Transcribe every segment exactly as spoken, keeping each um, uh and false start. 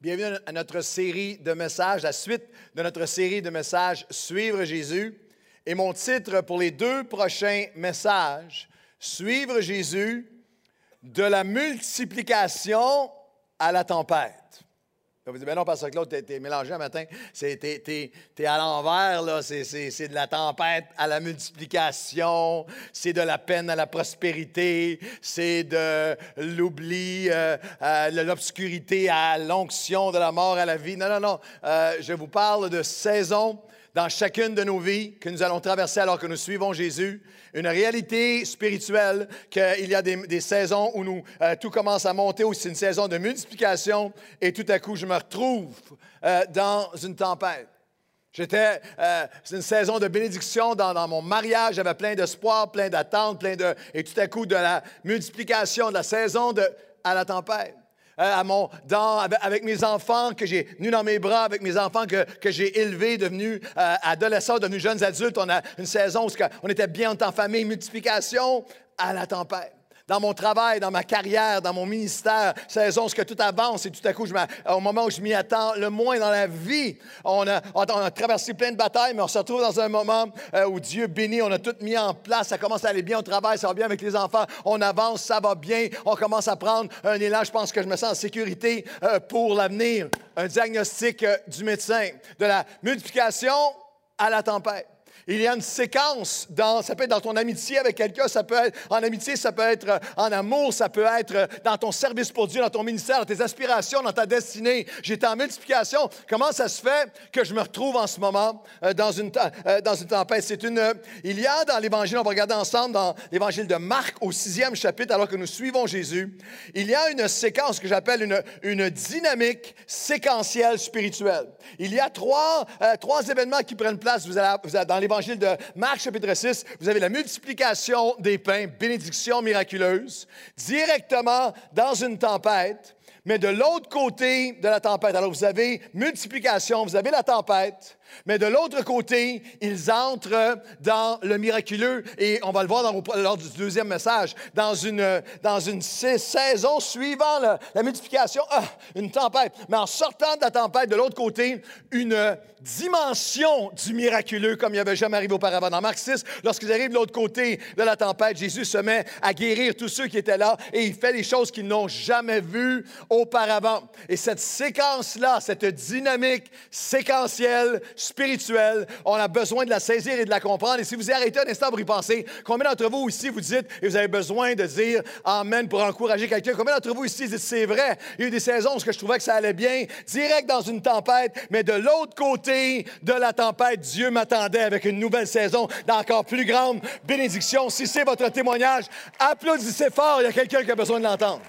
Bienvenue à notre série de messages, la suite de notre série de messages « Suivre Jésus ». Et mon titre pour les deux prochains messages, « Suivre Jésus de la multiplication à la tempête ». Vous dites, ben non, Pasteur Claude, t'es, t'es mélangé un matin. C'est, t'es, t'es, t'es à l'envers, là. C'est, c'est, c'est de la tempête à la multiplication. C'est de la peine à la prospérité. C'est de l'oubli, euh, à l'obscurité à l'onction, de la mort à la vie. Non, non, non. Euh, je vous parle de saisons dans chacune de nos vies que nous allons traverser alors que nous suivons Jésus. Une réalité spirituelle qu'il y a des, des saisons où nous, euh, tout commence à monter, où c'est une saison de multiplication et tout à coup, je me retrouve euh, dans une tempête. J'étais, euh, c'est une saison de bénédiction dans, dans mon mariage. J'avais plein d'espoir, plein d'attentes, plein de... Et tout à coup, de la multiplication, de la saison de, à la tempête. Euh, à mon, dans, avec mes enfants que j'ai tenus dans mes bras, avec mes enfants que, que j'ai élevés, devenus euh, adolescents, devenus jeunes adultes. On a une saison où on était bien en famille, multiplication à la tempête. Dans mon travail, dans ma carrière, dans mon ministère, saison où tout avance et tout à coup, je au moment où je m'y attends le moins dans la vie, on a, on a traversé plein de batailles, mais on se retrouve dans un moment euh, où Dieu bénit, on a tout mis en place, ça commence à aller bien au travail, ça va bien avec les enfants, on avance, ça va bien, on commence à prendre un élan, je pense que je me sens en sécurité euh, pour l'avenir. Un diagnostic euh, du médecin, de la multiplication à la tempête. Il y a une séquence, dans, ça peut être dans ton amitié avec quelqu'un, ça peut être en amitié, ça peut être en amour, ça peut être dans ton service pour Dieu, dans ton ministère, dans tes aspirations, dans ta destinée. J'étais en multiplication. Comment ça se fait que je me retrouve en ce moment euh, dans, une, euh, dans une tempête? C'est une, euh, il y a dans l'Évangile, on va regarder ensemble dans l'Évangile de Marc au sixième chapitre, alors que nous suivons Jésus, il y a une séquence que j'appelle une, une dynamique séquentielle spirituelle. Il y a trois, euh, trois événements qui prennent place vous allez, vous allez, dans l'Évangile de Marc, chapitre six, vous avez la multiplication des pains, bénédiction miraculeuse, directement dans une tempête, mais de l'autre côté de la tempête. Alors, vous avez multiplication, vous avez la tempête, mais de l'autre côté, ils entrent dans le miraculeux, et on va le voir dans, lors du deuxième message, dans une, dans une saison suivant la, la multiplication, ah, une tempête. Mais en sortant de la tempête, de l'autre côté, une dimension du miraculeux comme il n'y avait jamais arrivé auparavant. Dans Marc six, lorsqu'ils arrivent de l'autre côté de la tempête, Jésus se met à guérir tous ceux qui étaient là, et il fait des choses qu'ils n'ont jamais vues auparavant. Et cette séquence-là, cette dynamique séquentielle, spirituelle, on a besoin de la saisir et de la comprendre. Et si vous y arrêtez un instant pour y penser, combien d'entre vous ici vous dites, et vous avez besoin de dire Amen pour encourager quelqu'un, combien d'entre vous ici dites c'est vrai, il y a eu des saisons où je trouvais que ça allait bien, direct dans une tempête, mais de l'autre côté de la tempête, Dieu m'attendait avec une nouvelle saison d'encore plus grande bénédiction. Si c'est votre témoignage, applaudissez fort, il y a quelqu'un qui a besoin de l'entendre.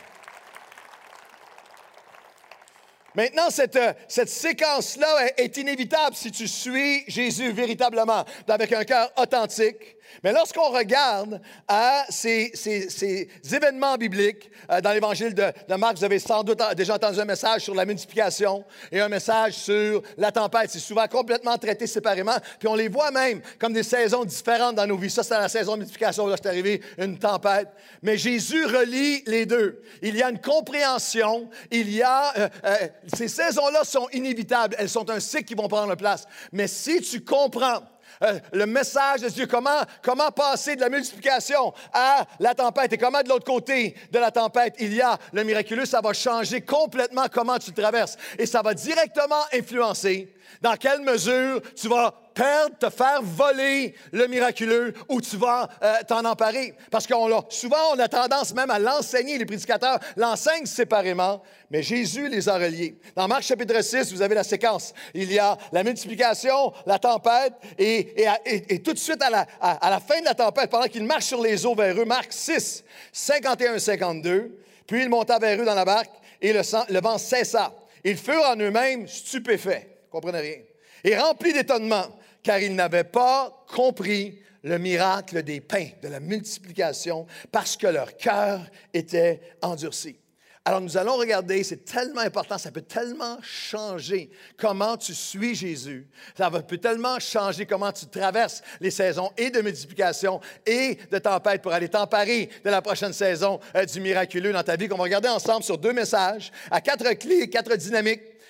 Maintenant, cette, cette séquence-là est, est inévitable si tu suis Jésus véritablement, avec un cœur authentique. Mais lorsqu'on regarde à ces, ces, ces événements bibliques, euh, dans l'Évangile de, de Marc, vous avez sans doute déjà entendu un message sur la multiplication et un message sur la tempête. C'est souvent complètement traité séparément, puis on les voit même comme des saisons différentes dans nos vies. Ça, c'est la saison de multiplication, là, c'est arrivé une tempête. Mais Jésus relie les deux. Il y a une compréhension, il y a... Euh, euh, ces saisons-là sont inévitables, elles sont un cycle qui vont prendre place. Mais si tu comprends Euh, le message de Dieu, comment, comment passer de la multiplication à la tempête et comment de l'autre côté de la tempête, il y a le miraculeux, ça va changer complètement comment tu le traverses et ça va directement influencer dans quelle mesure tu vas perdre, te faire voler le miraculeux ou tu vas euh, t'en emparer. Parce que souvent, on a tendance même à l'enseigner, les prédicateurs l'enseignent séparément, mais Jésus les a reliés. Dans Marc chapitre six, vous avez la séquence. Il y a la multiplication, la tempête, et, et, et, et tout de suite à la, à, à la fin de la tempête, pendant qu'il marche sur les eaux vers eux, Marc six, cinquante et un à cinquante-deux, puis il monta vers eux dans la barque et le, sang, le vent cessa. Ils furent en eux-mêmes stupéfaits, ne comprenaient rien, et remplis d'étonnement, car ils n'avaient pas compris le miracle des pains, de la multiplication, parce que leur cœur était endurci. Alors, nous allons regarder, c'est tellement important, ça peut tellement changer comment tu suis Jésus. Ça peut tellement changer comment tu traverses les saisons et de multiplication et de tempête pour aller t'emparer de la prochaine saison euh, du miraculeux dans ta vie, qu'on va regarder ensemble sur deux messages, à quatre clés, quatre dynamiques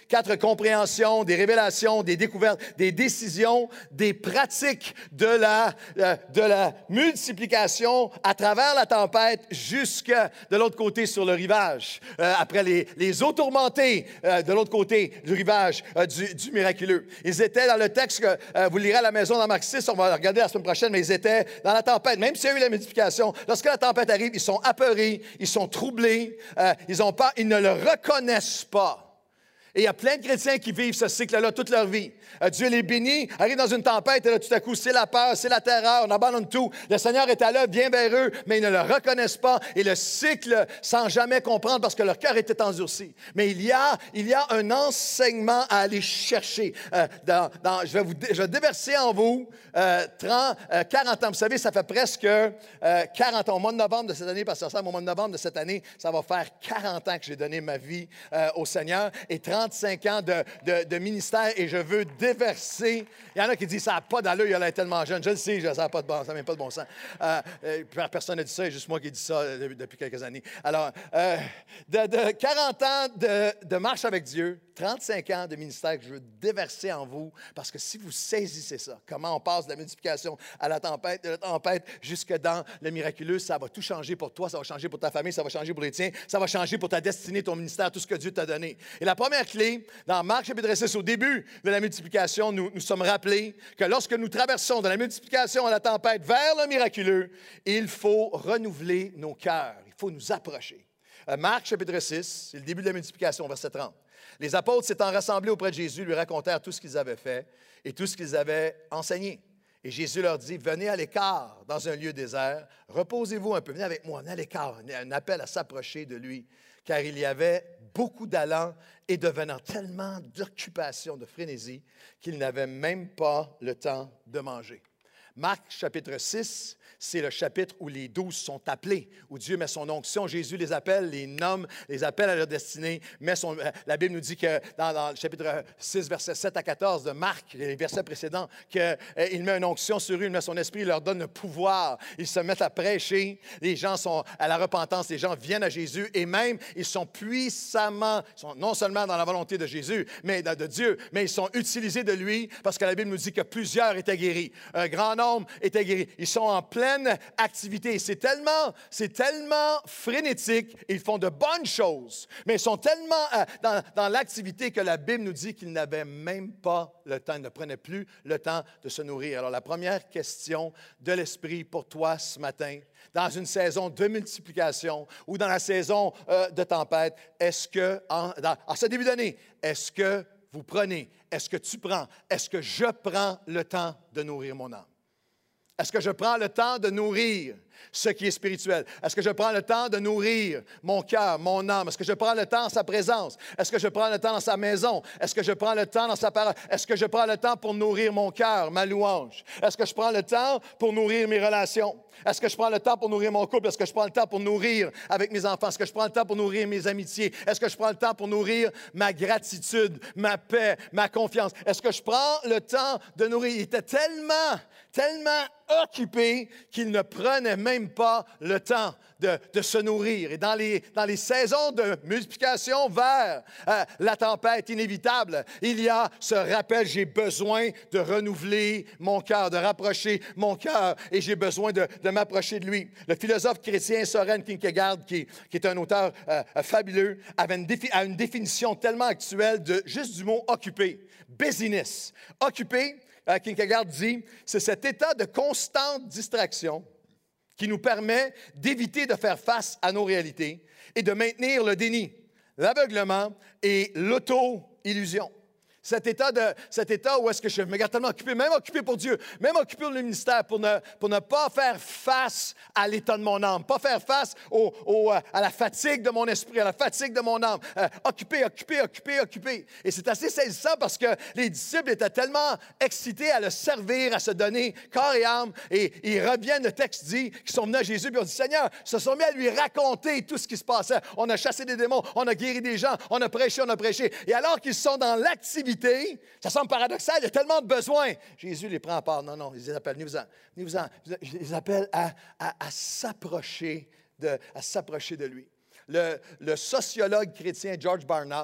Quatre compréhensions, des révélations, des découvertes, des décisions, des pratiques de la, euh, de la multiplication à travers la tempête jusque de l'autre côté sur le rivage. Euh, après les, les eaux tourmentées euh, de l'autre côté du rivage euh, du, du miraculeux. Ils étaient dans le texte que euh, vous lirez à la maison dans Marc six, on va le regarder la semaine prochaine, mais ils étaient dans la tempête. Même s'il y a eu la multiplication, lorsque la tempête arrive, ils sont apeurés, ils sont troublés, euh, ils ont peur, ils ne le reconnaissent pas. Et il y a plein de chrétiens qui vivent ce cycle-là toute leur vie. Euh, Dieu les bénit, arrive dans une tempête, et là, tout à coup, c'est la peur, c'est la terreur, on abandonne tout. Le Seigneur est à l'œuvre, vient vers eux, mais ils ne le reconnaissent pas. Et le cycle, sans jamais comprendre, parce que leur cœur était endurci. Mais il y a, il y a un enseignement à aller chercher. Euh, dans, dans, je, vais vous, je vais déverser en vous euh, trente, euh, quarante ans. Vous savez, ça fait presque euh, quarante ans. Au mois de novembre de cette année, parce que ça, au mois de novembre de cette année, ça va faire quarante ans que j'ai donné ma vie euh, au Seigneur. Et trente-cinq ans de, de, de ministère et je veux déverser. Il y en a qui disent ça n'a pas d'allure, il a l'air tellement jeune. Je le sais, ça n'a pas de bon, ça n'a même pas de bon sens. Euh, euh, personne n'a dit ça, c'est juste moi qui dis ça euh, depuis quelques années. Alors, euh, de, de quarante ans de, de marche avec Dieu, trente-cinq ans de ministère que je veux déverser en vous, parce que si vous saisissez ça, comment on passe de la multiplication à la tempête, de la tempête jusque dans le miraculeux, ça va tout changer pour toi, ça va changer pour ta famille, ça va changer pour les tiens, ça va changer pour ta destinée, ton ministère, tout ce que Dieu t'a donné. Et la première clé, dans Marc chapitre six, au début de la multiplication, nous nous sommes rappelés que lorsque nous traversons de la multiplication à la tempête vers le miraculeux, il faut renouveler nos cœurs, il faut nous approcher. Euh, Marc chapitre six, c'est le début de la multiplication, verset trente. Les apôtres s'étant rassemblés auprès de Jésus, lui racontèrent tout ce qu'ils avaient fait et tout ce qu'ils avaient enseigné. Et Jésus leur dit, venez à l'écart dans un lieu désert, reposez-vous un peu, venez avec moi, venez à l'écart, un appel à s'approcher de lui, car il y avait beaucoup d'allants et devenant tellement d'occupation, de frénésie, qu'ils n'avaient même pas le temps de manger. Marc chapitre six, c'est le chapitre où les douze sont appelés, où Dieu met son onction, Jésus les appelle, les nomme, les appelle à leur destinée. Met son, la Bible nous dit que dans, dans le chapitre six, versets sept à quatorze de Marc, les versets précédents, qu'il euh, met une onction sur eux, il met son esprit, il leur donne le pouvoir. Ils se mettent à prêcher, les gens sont à la repentance, les gens viennent à Jésus et même ils sont puissamment, ils sont non seulement dans la volonté de Jésus, mais de, de Dieu, mais ils sont utilisés de lui parce que la Bible nous dit que plusieurs étaient guéris. Un grand nombre étaient guéris. Ils sont en pleine activité. C'est tellement, c'est tellement frénétique. Ils font de bonnes choses, mais ils sont tellement euh, dans, dans l'activité que la Bible nous dit qu'ils n'avaient même pas le temps, ils ne prenaient plus le temps de se nourrir. Alors, la première question de l'Esprit pour toi ce matin, dans une saison de multiplication ou dans la saison euh, de tempête, est-ce que, en, dans, en ce début d'année, est-ce que vous prenez, est-ce que tu prends, est-ce que je prends le temps de nourrir mon âme? Est-ce que je prends le temps de nourrir ce qui est spirituel? Est-ce que je prends le temps de nourrir mon cœur, mon âme? Est-ce que je prends le temps en sa présence? Est-ce que je prends le temps dans sa maison? Est-ce que je prends le temps dans sa parole? Est-ce que je prends le temps pour nourrir mon cœur, ma louange? Est-ce que je prends le temps pour nourrir mes relations? Est-ce que je prends le temps pour nourrir mon couple? Est-ce que je prends le temps pour nourrir avec mes enfants? Est-ce que je prends le temps pour nourrir mes amitiés? Est-ce que je prends le temps pour nourrir ma gratitude, ma paix, ma confiance? Est-ce que je prends le temps de nourrir? Il était tellement, tellement occupé qu'il ne prenait même pas le temps de, de se nourrir. Et dans les, dans les saisons de multiplication vers euh, la tempête inévitable, il y a ce rappel, j'ai besoin de renouveler mon cœur, de rapprocher mon cœur, et j'ai besoin de, de m'approcher de lui. Le philosophe chrétien Søren Kierkegaard, qui, qui est un auteur euh, fabuleux, avait une, défi, a une définition tellement actuelle de juste du mot « occupé ». Busyness. Occupé, euh, Kierkegaard dit, c'est cet état de constante distraction qui nous permet d'éviter de faire face à nos réalités et de maintenir le déni, l'aveuglement et l'auto-illusion. Cet état, de, cet état où est-ce que je me garde tellement occupé, même occupé pour Dieu, même occupé pour le ministère, pour ne, pour ne pas faire face à l'état de mon âme, pas faire face au, au, à la fatigue de mon esprit, à la fatigue de mon âme. Euh, occupé, occupé, occupé, occupé. Et c'est assez saisissant parce que les disciples étaient tellement excités à le servir, à se donner corps et âme. Et, et ils reviennent, le texte dit, qu'ils sont venus à Jésus et ont dit, Seigneur, ils se sont mis à lui raconter tout ce qui se passait. On a chassé des démons, on a guéri des gens, on a prêché, on a prêché. Et alors qu'ils sont dans l'activité, ça semble paradoxal, il y a tellement de besoins. Jésus les prend à part. Non, non, il les appelle, venez-vous-en, venez-vous-en. Il les appelle à, à, à s'approcher de, à s'approcher de lui. Le, le sociologue chrétien George Barna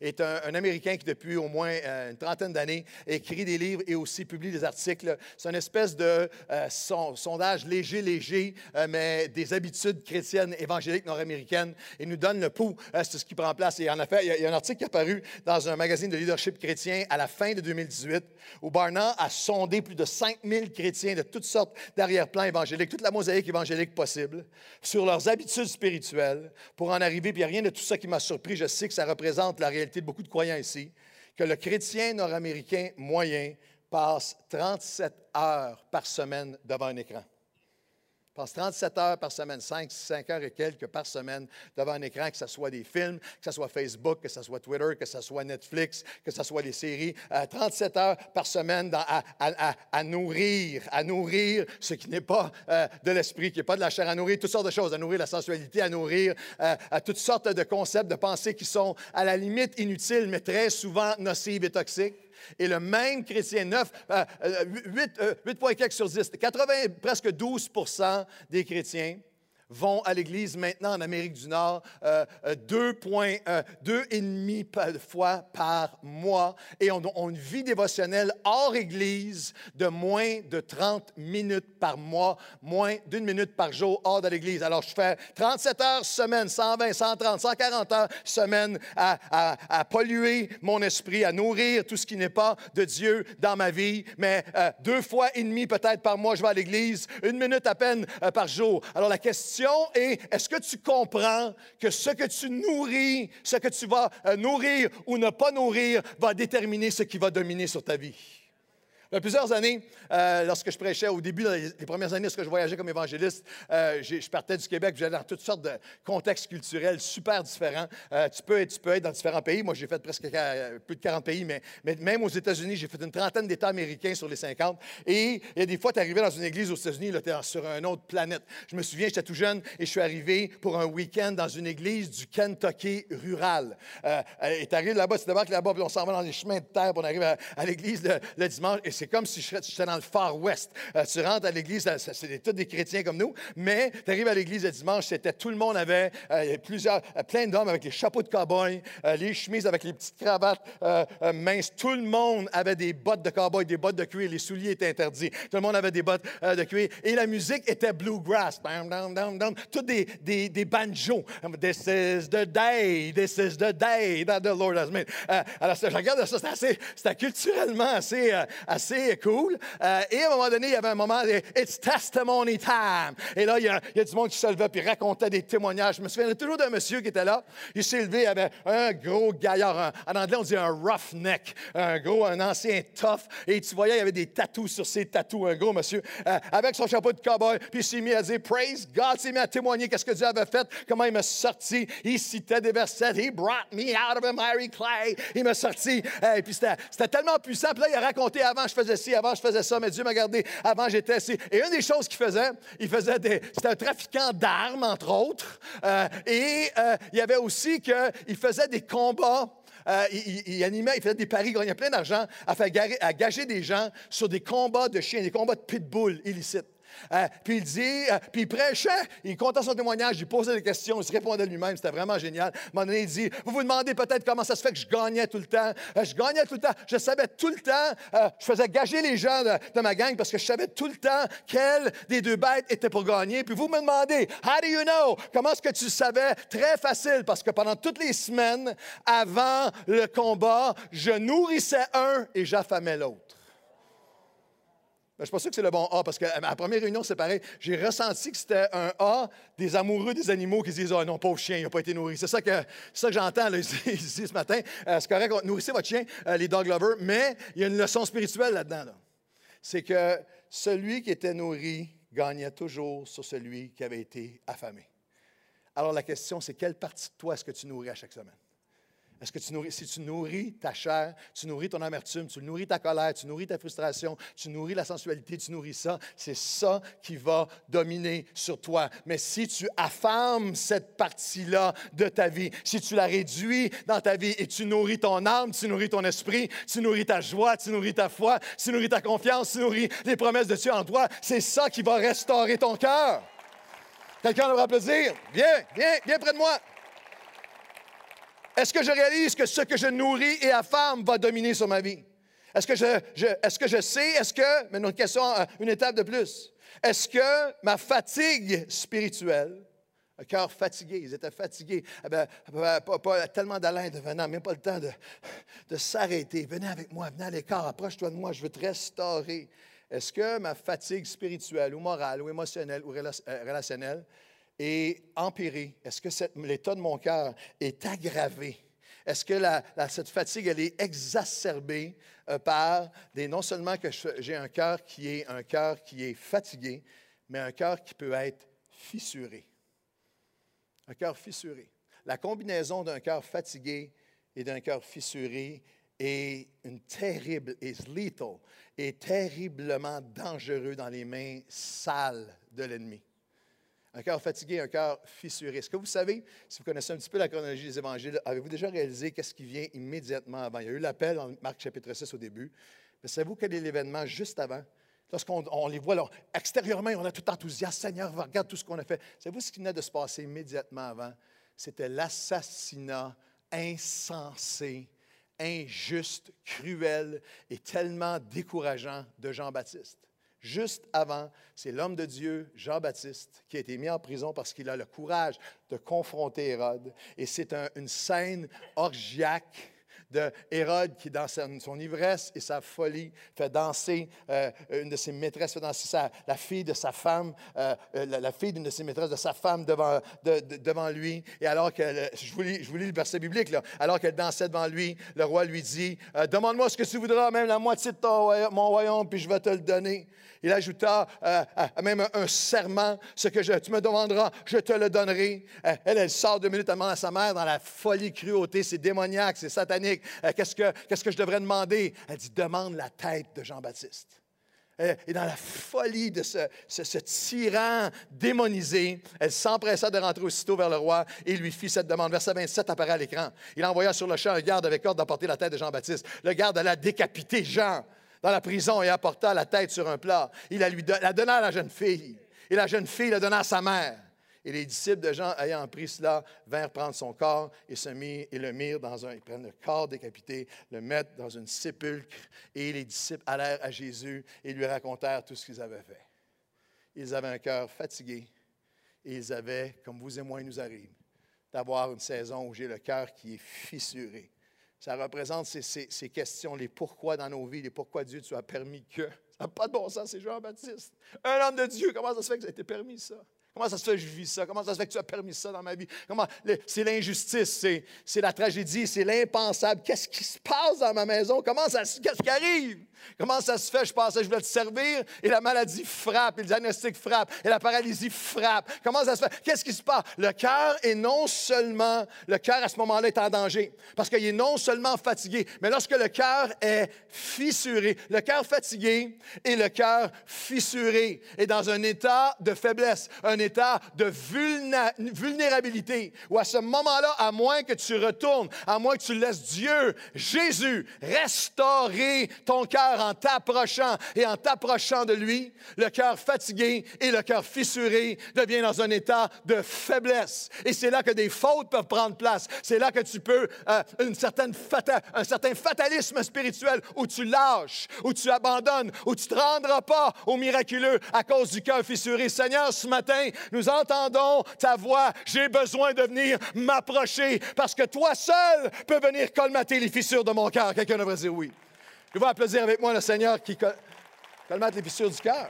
est un, un Américain qui, depuis au moins euh, une trentaine d'années, écrit des livres et aussi publie des articles. C'est une espèce de euh, son, sondage léger, léger, euh, mais des habitudes chrétiennes évangéliques nord-américaines. Il nous donne le pouls, euh, c'est ce qui prend place. Et en effet, il y, a, il y a un article qui est apparu dans un magazine de leadership chrétien à la fin de deux mille dix-huit, où Barna a sondé plus de cinq mille chrétiens de toutes sortes d'arrière-plans évangéliques, toute la mosaïque évangélique possible, sur leurs habitudes spirituelles, pour en arriver, puis il n'y a rien de tout ça qui m'a surpris, je sais que ça représente la réalité de beaucoup de croyants ici, que le chrétien nord-américain moyen passe trente-sept heures par semaine devant un écran. Il passe trente-sept heures par semaine, cinq, cinq heures et quelques par semaine devant un écran, que ce soit des films, que ce soit Facebook, que ce soit Twitter, que ce soit Netflix, que ce soit des séries. Euh, trente-sept heures par semaine dans, à, à, à, à nourrir, à nourrir ce qui n'est pas euh, de l'esprit, qui n'est pas de la chair, à nourrir toutes sortes de choses, à nourrir la sensualité, à nourrir euh, à toutes sortes de concepts, de pensées qui sont à la limite inutiles, mais très souvent nocives et toxiques. Et le même chrétien neuf, euh, huit, euh, huit points quelques sur dix, quatre-vingts, presque douze pour cent des chrétiens vont à l'Église maintenant en Amérique du Nord euh, deux virgule cinq fois par mois et ont on une vie dévotionnelle hors Église de moins de trente minutes par mois, moins d'une minute par jour hors de l'Église. Alors, je fais trente-sept heures semaine, cent vingt, cent trente, cent quarante heures semaine à, à, à polluer mon esprit, à nourrir tout ce qui n'est pas de Dieu dans ma vie, mais euh, deux fois et demi peut-être par mois, je vais à l'Église, une minute à peine euh, par jour. Alors, la question est, est-ce que tu comprends que ce que tu nourris, ce que tu vas euh, nourrir ou ne pas nourrir, va déterminer ce qui va dominer sur ta vie? Il y a plusieurs années, euh, lorsque je prêchais, au début, dans les, les premières années, lorsque je voyageais comme évangéliste, euh, je partais du Québec, j'allais dans toutes sortes de contextes culturels super différents. Euh, tu, peux, tu peux être dans différents pays. Moi, j'ai fait presque euh, plus de quarante pays, mais, mais même aux États-Unis, j'ai fait une trentaine d'États américains sur les cinquante. Et il y a des fois, tu arrivais dans une église aux États-Unis, tu es sur une autre planète. Je me souviens, j'étais tout jeune et je suis arrivé pour un week-end dans une église du Kentucky rural. Euh, et tu arrives là-bas, tu débarques là-bas, puis on s'en va dans les chemins de terre, puis on arrive à, à l'église le, le dimanche. Et c'est comme si j'étais dans le Far West. Euh, tu rentres à l'église, c'est tous des chrétiens comme nous, mais tu arrives à l'église le dimanche, c'était tout le monde avait euh, plusieurs, euh, plein d'hommes avec les chapeaux de cow-boy, euh, les chemises avec les petites cravates euh, euh, minces. Tout le monde avait des bottes de cow-boy, des bottes de cuir. Les souliers étaient interdits. Tout le monde avait des bottes euh, de cuir. Et la musique était bluegrass. Bam, bam, bam, bam. Tout des, des, des banjos. This is the day. This is the day that the Lord has made. Euh, alors, je regarde ça, c'était assez, c'était culturellement assez, euh, assez cool. Euh, et à un moment donné, il y avait un moment, it's testimony time. Et là, il y a, il y a du monde qui se levait et racontait des témoignages. Je me souviens toujours d'un monsieur qui était là. Il s'est levé, il avait un gros gaillard. Un, en anglais, on dit un roughneck. Un gros, un ancien tough. Et tu voyais, il y avait des tatous sur ses tatous. Un gros monsieur euh, avec son chapeau de cowboy. Puis il s'est mis à dire, praise God. Il s'est mis à témoigner qu'est-ce que Dieu avait fait, comment il m'a sorti. Il citait des versets. He brought me out of a miry clay. Il m'a sorti. Euh, et puis c'était, c'était tellement puissant. Puis là, il a raconté avant, je faisais ci, avant je faisais ça, mais Dieu m'a gardé. Avant, j'étais ici. Et une des choses qu'il faisait, il faisait des... C'était un trafiquant d'armes, entre autres. Euh, et euh, il y avait aussi qu'il faisait des combats. Euh, il, il, il animait, il faisait des paris, il gagnait plein d'argent à, faire garer, à gager des gens sur des combats de chiens, des combats de pitbull illicites. Euh, puis il dit, euh, puis il prêchait, il comptait son témoignage, il posait des questions, il se répondait lui-même, c'était vraiment génial. À un moment donné, il dit, vous vous demandez peut-être comment ça se fait que je gagnais tout le temps. Euh, je gagnais tout le temps, je savais tout le temps, euh, je faisais gager les gens de, de ma gang parce que je savais tout le temps quelle des deux bêtes était pour gagner. Puis vous me demandez, how do you know? Comment est-ce que tu savais? Très facile, parce que pendant toutes les semaines avant le combat, je nourrissais un et j'affamais l'autre. Je ne suis pas sûr que c'est le bon A, parce qu'à la première réunion, c'est pareil. J'ai ressenti que c'était un A des amoureux des animaux qui se disent « Ah non, pauvre chien, il n'a pas été nourri. » C'est ça que, c'est ça que j'entends là, ici, ici ce matin. Euh, c'est correct, nourrissez votre chien, euh, les dog lovers, mais il y a une leçon spirituelle là-dedans. Là. C'est que celui qui était nourri gagnait toujours sur celui qui avait été affamé. Alors la question, c'est quelle partie de toi est-ce que tu nourris à chaque semaine? Est-ce que tu nourris, si tu nourris ta chair, tu nourris ton amertume, tu nourris ta colère, tu nourris ta frustration, tu nourris la sensualité, tu nourris ça, c'est ça qui va dominer sur toi. Mais si tu affames cette partie-là de ta vie, si tu la réduis dans ta vie et tu nourris ton âme, tu nourris ton esprit, tu nourris ta joie, tu nourris ta foi, tu nourris ta confiance, tu nourris les promesses de Dieu en toi, c'est ça qui va restaurer ton cœur. Quelqu'un devrait applaudir? Viens, viens, viens près de moi. Est-ce que je réalise que ce que je nourris et affame va dominer sur ma vie? Est-ce que je, je, est-ce que je sais, est-ce que, mais une question, une étape de plus, est-ce que ma fatigue spirituelle, un cœur fatigué, ils étaient fatigués, eh bien, pas, pas, pas tellement d'Alain devenant, même pas le temps de, de s'arrêter. Venez avec moi, venez à l'écart, approche-toi de moi, je veux te restaurer. Est-ce que ma fatigue spirituelle ou morale ou émotionnelle ou relationnelle est empirée? Est-ce que cette, l'état de mon cœur est aggravé? Est-ce que la, la, cette fatigue, elle est exacerbée euh, par des, non seulement que je, j'ai un cœur qui est un cœur qui est fatigué, mais un cœur qui peut être fissuré. Un cœur fissuré. La combinaison d'un cœur fatigué et d'un cœur fissuré est une terrible, est lethal, est terriblement dangereux dans les mains sales de l'ennemi. Un cœur fatigué, un cœur fissuré. Est-ce que vous savez, si vous connaissez un petit peu la chronologie des évangiles, avez-vous déjà réalisé qu'est-ce qui vient immédiatement avant? Il y a eu l'appel dans Marc chapitre six au début. Mais savez-vous quel est l'événement juste avant? Lorsqu'on on les voit, là, extérieurement, on a tout enthousiasme. Seigneur, regarde tout ce qu'on a fait. Savez-vous ce qui venait de se passer immédiatement avant? C'était l'assassinat insensé, injuste, cruel et tellement décourageant de Jean-Baptiste. Juste avant, c'est l'homme de Dieu, Jean-Baptiste, qui a été mis en prison parce qu'il a le courage de confronter Hérode. Et c'est un, une scène orgiaque de Hérode qui, dans son ivresse et sa folie, fait danser euh, une de ses maîtresses, fait danser sa, la fille de sa femme, euh, la, la fille d'une de ses maîtresses de sa femme devant, de, de, devant lui. Et alors que, je vous lis, je vous lis le verset biblique, là, alors qu'elle dansait devant lui, le roi lui dit, euh, « Demande-moi ce que tu voudras, même la moitié de ton royaume, mon royaume, puis je vais te le donner. » Il ajouta euh, à, même un, un serment, « Ce que je, tu me demanderas, je te le donnerai. Euh, » Elle, elle sort deux minutes, elle demande à sa mère dans la folie, cruauté, c'est démoniaque, c'est satanique. Euh, qu'est-ce, que, qu'est-ce que je devrais demander? Elle dit, « Demande la tête de Jean-Baptiste. » Et dans la folie de ce, ce, ce tyran démonisé, elle s'empressa de rentrer aussitôt vers le roi et lui fit cette demande. Verset vingt-sept apparaît à l'écran. Il envoya sur le champ un garde avec ordre d'apporter la tête de Jean-Baptiste. Le garde alla décapiter Jean dans la prison et apporta la tête sur un plat. Il la, lui don, la donna à la jeune fille. Et la jeune fille la donna à sa mère. Et les disciples de Jean, ayant pris cela, vinrent prendre son corps et, se mirent, et le mirent dans un... Ils prennent le corps décapité, le mettent dans une sépulcre. Et les disciples allèrent à Jésus et lui racontèrent tout ce qu'ils avaient fait. Ils avaient un cœur fatigué. Et ils avaient, comme vous et moi, il nous arrive, d'avoir une saison où j'ai le cœur qui est fissuré. Ça représente ces, ces, ces questions, les pourquoi dans nos vies, les pourquoi Dieu tu as permis que. Ça n'a pas de bon sens, c'est Jean-Baptiste. Un homme de Dieu, comment ça se fait que ça a été permis ça? Comment ça se fait que je vis ça? Comment ça se fait que tu as permis ça dans ma vie? Comment, c'est l'injustice, c'est, c'est la tragédie, c'est l'impensable. Qu'est-ce qui se passe dans ma maison? Comment ça, qu'est-ce qui arrive? Comment ça se fait? Je pensais que je voulais te servir et la maladie frappe, et le diagnostic frappe, et la paralysie frappe. Comment ça se fait? Qu'est-ce qui se passe? Le cœur est non seulement, le cœur à ce moment-là est en danger, parce qu'il est non seulement fatigué, mais lorsque le cœur est fissuré, le cœur fatigué et le cœur fissuré est dans un état de faiblesse, un état de vulna- vulnérabilité, où à ce moment-là, à moins que tu retournes, à moins que tu laisses Dieu, Jésus, restaurer ton cœur en t'approchant et en t'approchant de lui, le cœur fatigué et le cœur fissuré devient dans un état de faiblesse. Et c'est là que des fautes peuvent prendre place. C'est là que tu peux, euh, une certaine fata- un certain fatalisme spirituel où tu lâches, où tu abandonnes, où tu ne te rendras pas au miraculeux à cause du cœur fissuré. Seigneur, ce matin, nous entendons ta voix. J'ai besoin de venir m'approcher parce que toi seul peux venir colmater les fissures de mon cœur. Quelqu'un devrait dire oui. Je vais applaudir avec moi le Seigneur qui col- colmate les fissures du cœur.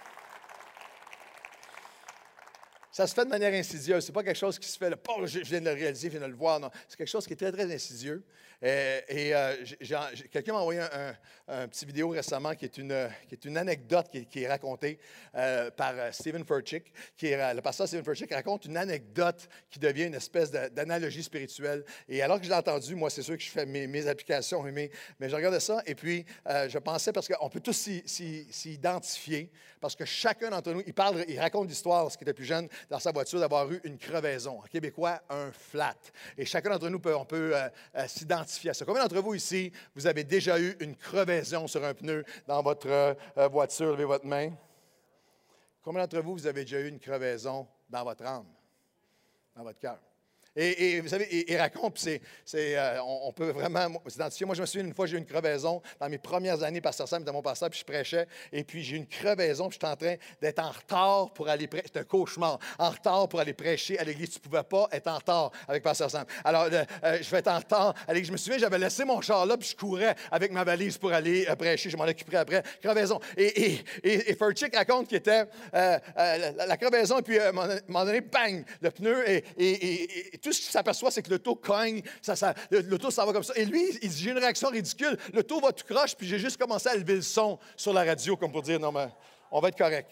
Ça se fait de manière insidieuse. Ce n'est pas quelque chose qui se fait, là, oh, je viens de le réaliser, je viens de le voir. Non. C'est quelque chose qui est très, très insidieux. Et, et euh, j'ai, j'ai, quelqu'un m'a envoyé un, un, un petit vidéo récemment qui est une, qui est une anecdote qui, qui est racontée euh, par Stephen Furtick, qui est le pasteur Stephen Furtick, qui raconte une anecdote qui devient une espèce de, d'analogie spirituelle. Et alors que je l'ai entendu, moi, c'est sûr que je fais mes, mes applications, mais, mais je regardais ça et puis euh, je pensais, parce qu'on peut tous s'y, s'y, s'y identifier, parce que chacun d'entre nous, il parle, il raconte l'histoire, lorsqu'il était plus jeune, dans sa voiture, d'avoir eu une crevaison. En québécois, un flat. Et chacun d'entre nous, peut, on peut euh, euh, s'identifier à ça. Combien d'entre vous ici, vous avez déjà eu une crevaison sur un pneu dans votre euh, voiture? Levez votre main. Combien d'entre vous, vous avez déjà eu une crevaison dans votre âme, dans votre cœur? Et, et vous savez, il, il raconte, puis c'est, c'est, euh, on, on peut vraiment s'identifier. Moi, je me souviens, une fois, j'ai eu une crevaison dans mes premières années, Pasteur Sam était mon pasteur, puis je prêchais, et puis j'ai eu une crevaison, puis j'étais en train d'être en retard pour aller prêcher. C'était un cauchemar, en retard pour aller prêcher à l'église. Tu ne pouvais pas être en retard avec Pasteur Sam. Alors, euh, euh, je vais être en retard à l'église. Je me souviens, j'avais laissé mon char là, puis je courais avec ma valise pour aller euh, prêcher. Je m'en occuperai après. Crevaison. Et, et, et, et Furtick raconte qu'il était euh, euh, la, la crevaison, et puis euh, à un moment donné, bang, le pneu, et, et, et, et tout ce qu'il s'aperçoit, c'est que l'auto cogne, ça, ça, l'auto s'en va comme ça. Et lui, il dit, j'ai une réaction ridicule, l'auto va tout croche, puis j'ai juste commencé à lever le son sur la radio, comme pour dire, non, mais on va être correct.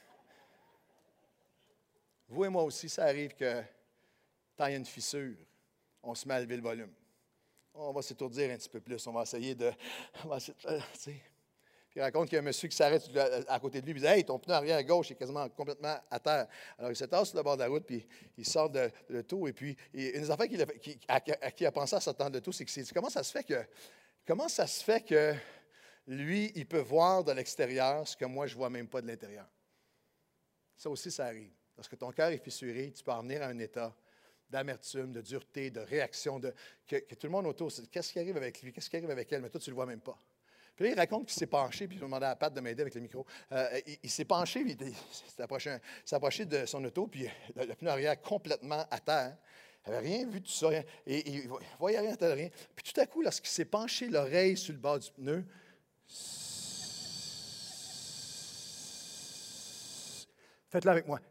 Vous et moi aussi, ça arrive que quand il y a une fissure, on se met à lever le volume. On va s'étourdir un petit peu plus, on va essayer de... On va essayer, euh, tu sais. Puis il raconte qu'il y a un monsieur qui s'arrête à côté de lui, il dit « Hey, ton pneu arrière à gauche est quasiment complètement à terre. » Alors il se tasse sur le bord de la route, puis il sort de, de l'auto, et puis et une des affaires qu'il a, qui, à, à qui il a pensé à sortir de l'auto, c'est que c'est comment ça se fait que comment ça se fait que lui, il peut voir de l'extérieur ce que moi, je ne vois même pas de l'intérieur. Ça aussi, ça arrive. Lorsque ton cœur est fissuré, tu peux en venir à un état d'amertume, de dureté, de réaction, de, que, que tout le monde autour, qu'est-ce qui arrive avec lui, qu'est-ce qui arrive avec elle, mais toi, tu ne le vois même pas. Puis là, il raconte qu'il s'est penché, puis il a demandé à Pat de m'aider avec le micro. Euh, il, il s'est penché, puis il s'est approché, s'est approché de son auto, puis le, le pneu arrière complètement à terre. Il n'avait rien vu de tout ça, rien, et, et il ne voyait rien, rien. Puis tout à coup, lorsqu'il s'est penché l'oreille sur le bas du pneu, faites-le avec moi.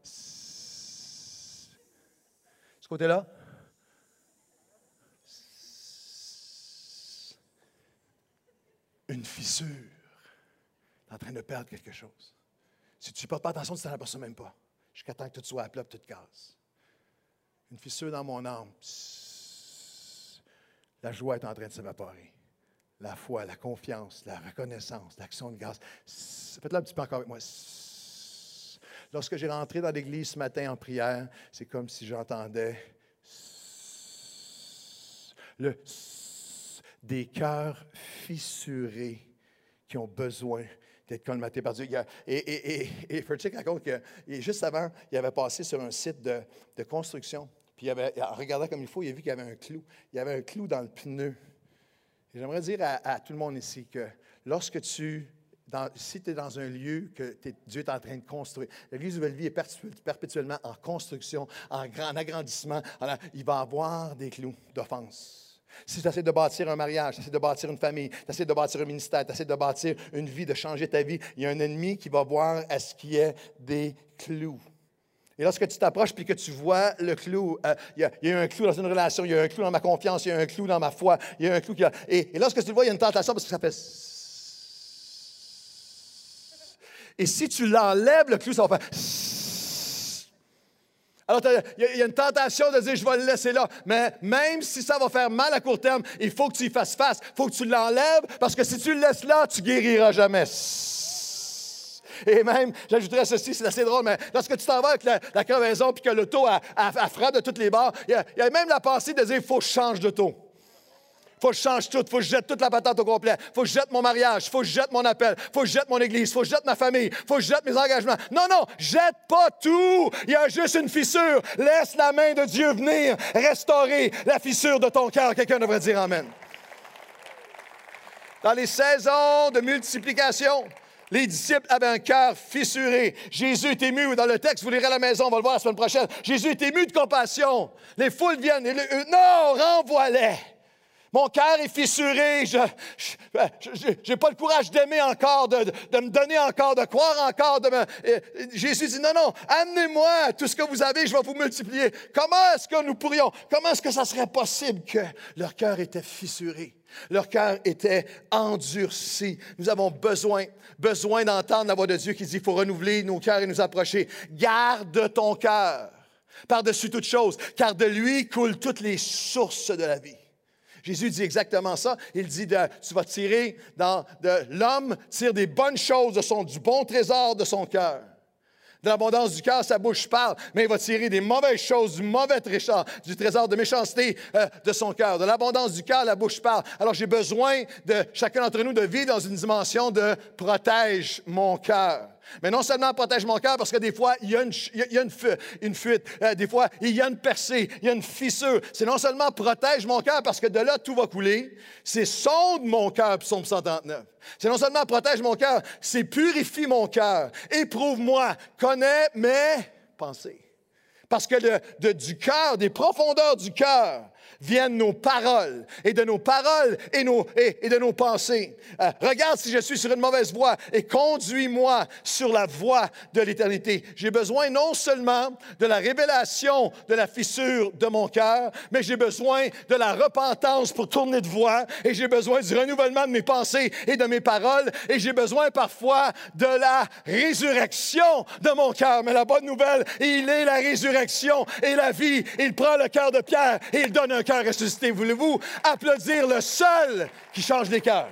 Ce côté-là. Une fissure. Tu es en train de perdre quelque chose. Si tu ne portes pas attention, tu ne t'en aperçois même pas. Jusqu'à temps que tout soit à plat et tout casse. Une fissure dans mon âme. Psst. La joie est en train de s'évaporer. La foi, la confiance, la reconnaissance, l'action de grâce. Faites-le un petit peu encore avec moi. Psst. Lorsque j'ai rentré dans l'église ce matin en prière, c'est comme si j'entendais le des cœurs fissurés qui ont besoin d'être colmatés par Dieu. Et, et, et, et Furtick raconte que juste avant, il avait passé sur un site de, de construction. Puis il avait, en regardant comme il faut, il a vu qu'il y avait un clou. Il y avait un clou dans le pneu. Et j'aimerais dire à, à tout le monde ici que lorsque tu, dans, si tu es dans un lieu que Dieu est en train de construire, l'Église Nouvelle-Vie est perpétuellement en construction, en, grand, en agrandissement, en, il va y avoir des clous d'offense. Si tu essaies de bâtir un mariage, tu essaies de bâtir une famille, tu essaies de bâtir un ministère, tu essaies de bâtir une vie, de changer ta vie, il y a un ennemi qui va voir à ce qu'il y ait des clous. Et lorsque tu t'approches et que tu vois le clou, euh, il, y a, il y a un clou dans une relation, il y a un clou dans ma confiance, il y a un clou dans ma foi, il y a un clou qui a... Et, et lorsque tu le vois, il y a une tentation parce que ça fait... Et si tu l'enlèves, le clou, ça va faire... Alors, il y a une tentation de dire, je vais le laisser là. Mais même si ça va faire mal à court terme, il faut que tu y fasses face. Il faut que tu l'enlèves, parce que si tu le laisses là, tu ne guériras jamais. Et même, j'ajouterais ceci, c'est assez drôle, mais lorsque tu t'en vas avec la, la crevaison puis que l'auto a, a, a frappe de toutes les barres, il y, a, il y a même la pensée de dire, il faut que je change d'auto. Il faut que je change tout, il faut que je jette toute la patente au complet. Il faut que je jette mon mariage, il faut que je jette mon appel, il faut que je jette mon église, il faut que je jette ma famille, il faut que je jette mes engagements. Non, non, jette pas tout. Il y a juste une fissure. Laisse la main de Dieu venir restaurer la fissure de ton cœur. Quelqu'un devrait dire amen. Dans les saisons de multiplication, les disciples avaient un cœur fissuré. Jésus est ému. Dans le texte, vous lirez à la maison, on va le voir la semaine prochaine. Jésus est ému de compassion. Les foules viennent. Et le, euh, non, renvoie-les. Mon cœur est fissuré, je n'ai pas le courage d'aimer encore, de, de, de me donner encore, de croire encore. De me... Jésus dit, non, non, amenez-moi tout ce que vous avez, je vais vous multiplier. Comment est-ce que nous pourrions, comment est-ce que ça serait possible que leur cœur était fissuré? Leur cœur était endurci. Nous avons besoin, besoin d'entendre la voix de Dieu qui dit, il faut renouveler nos cœurs et nous approcher. Garde ton cœur par-dessus toute chose, car de lui coulent toutes les sources de la vie. Jésus dit exactement ça. Il dit, de, tu vas tirer dans, de l'homme, tire des bonnes choses de son, du bon trésor de son cœur. De l'abondance du cœur, sa bouche parle, mais il va tirer des mauvaises choses, du mauvais trésor, du trésor de méchanceté euh, de son cœur. De l'abondance du cœur, la bouche parle. Alors j'ai besoin de chacun d'entre nous de vivre dans une dimension de protège mon cœur. Mais non seulement elle protège mon cœur, parce que des fois, il y a une, il y a une, fu- une fuite, euh, des fois, il y a une percée, il y a une fissure. C'est non seulement protège mon cœur, parce que de là, tout va couler, c'est sonde mon cœur, psaume cent trente-neuf. C'est non seulement protège mon cœur, c'est purifie mon cœur, éprouve-moi, connais mes pensées. Parce que de, de, du cœur, des profondeurs du cœur, viennent nos paroles, et de nos paroles et, nos, et, et de nos pensées. Euh, regarde si je suis sur une mauvaise voie et conduis-moi sur la voie de l'éternité. J'ai besoin non seulement de la révélation de la fissure de mon cœur, mais j'ai besoin de la repentance pour tourner de voie, et j'ai besoin du renouvellement de mes pensées et de mes paroles, et j'ai besoin parfois de la résurrection de mon cœur. Mais la bonne nouvelle, il est la résurrection et la vie. Il prend le cœur de Pierre et il donne un cœur ressuscité. Voulez-vous applaudir le seul qui change les cœurs?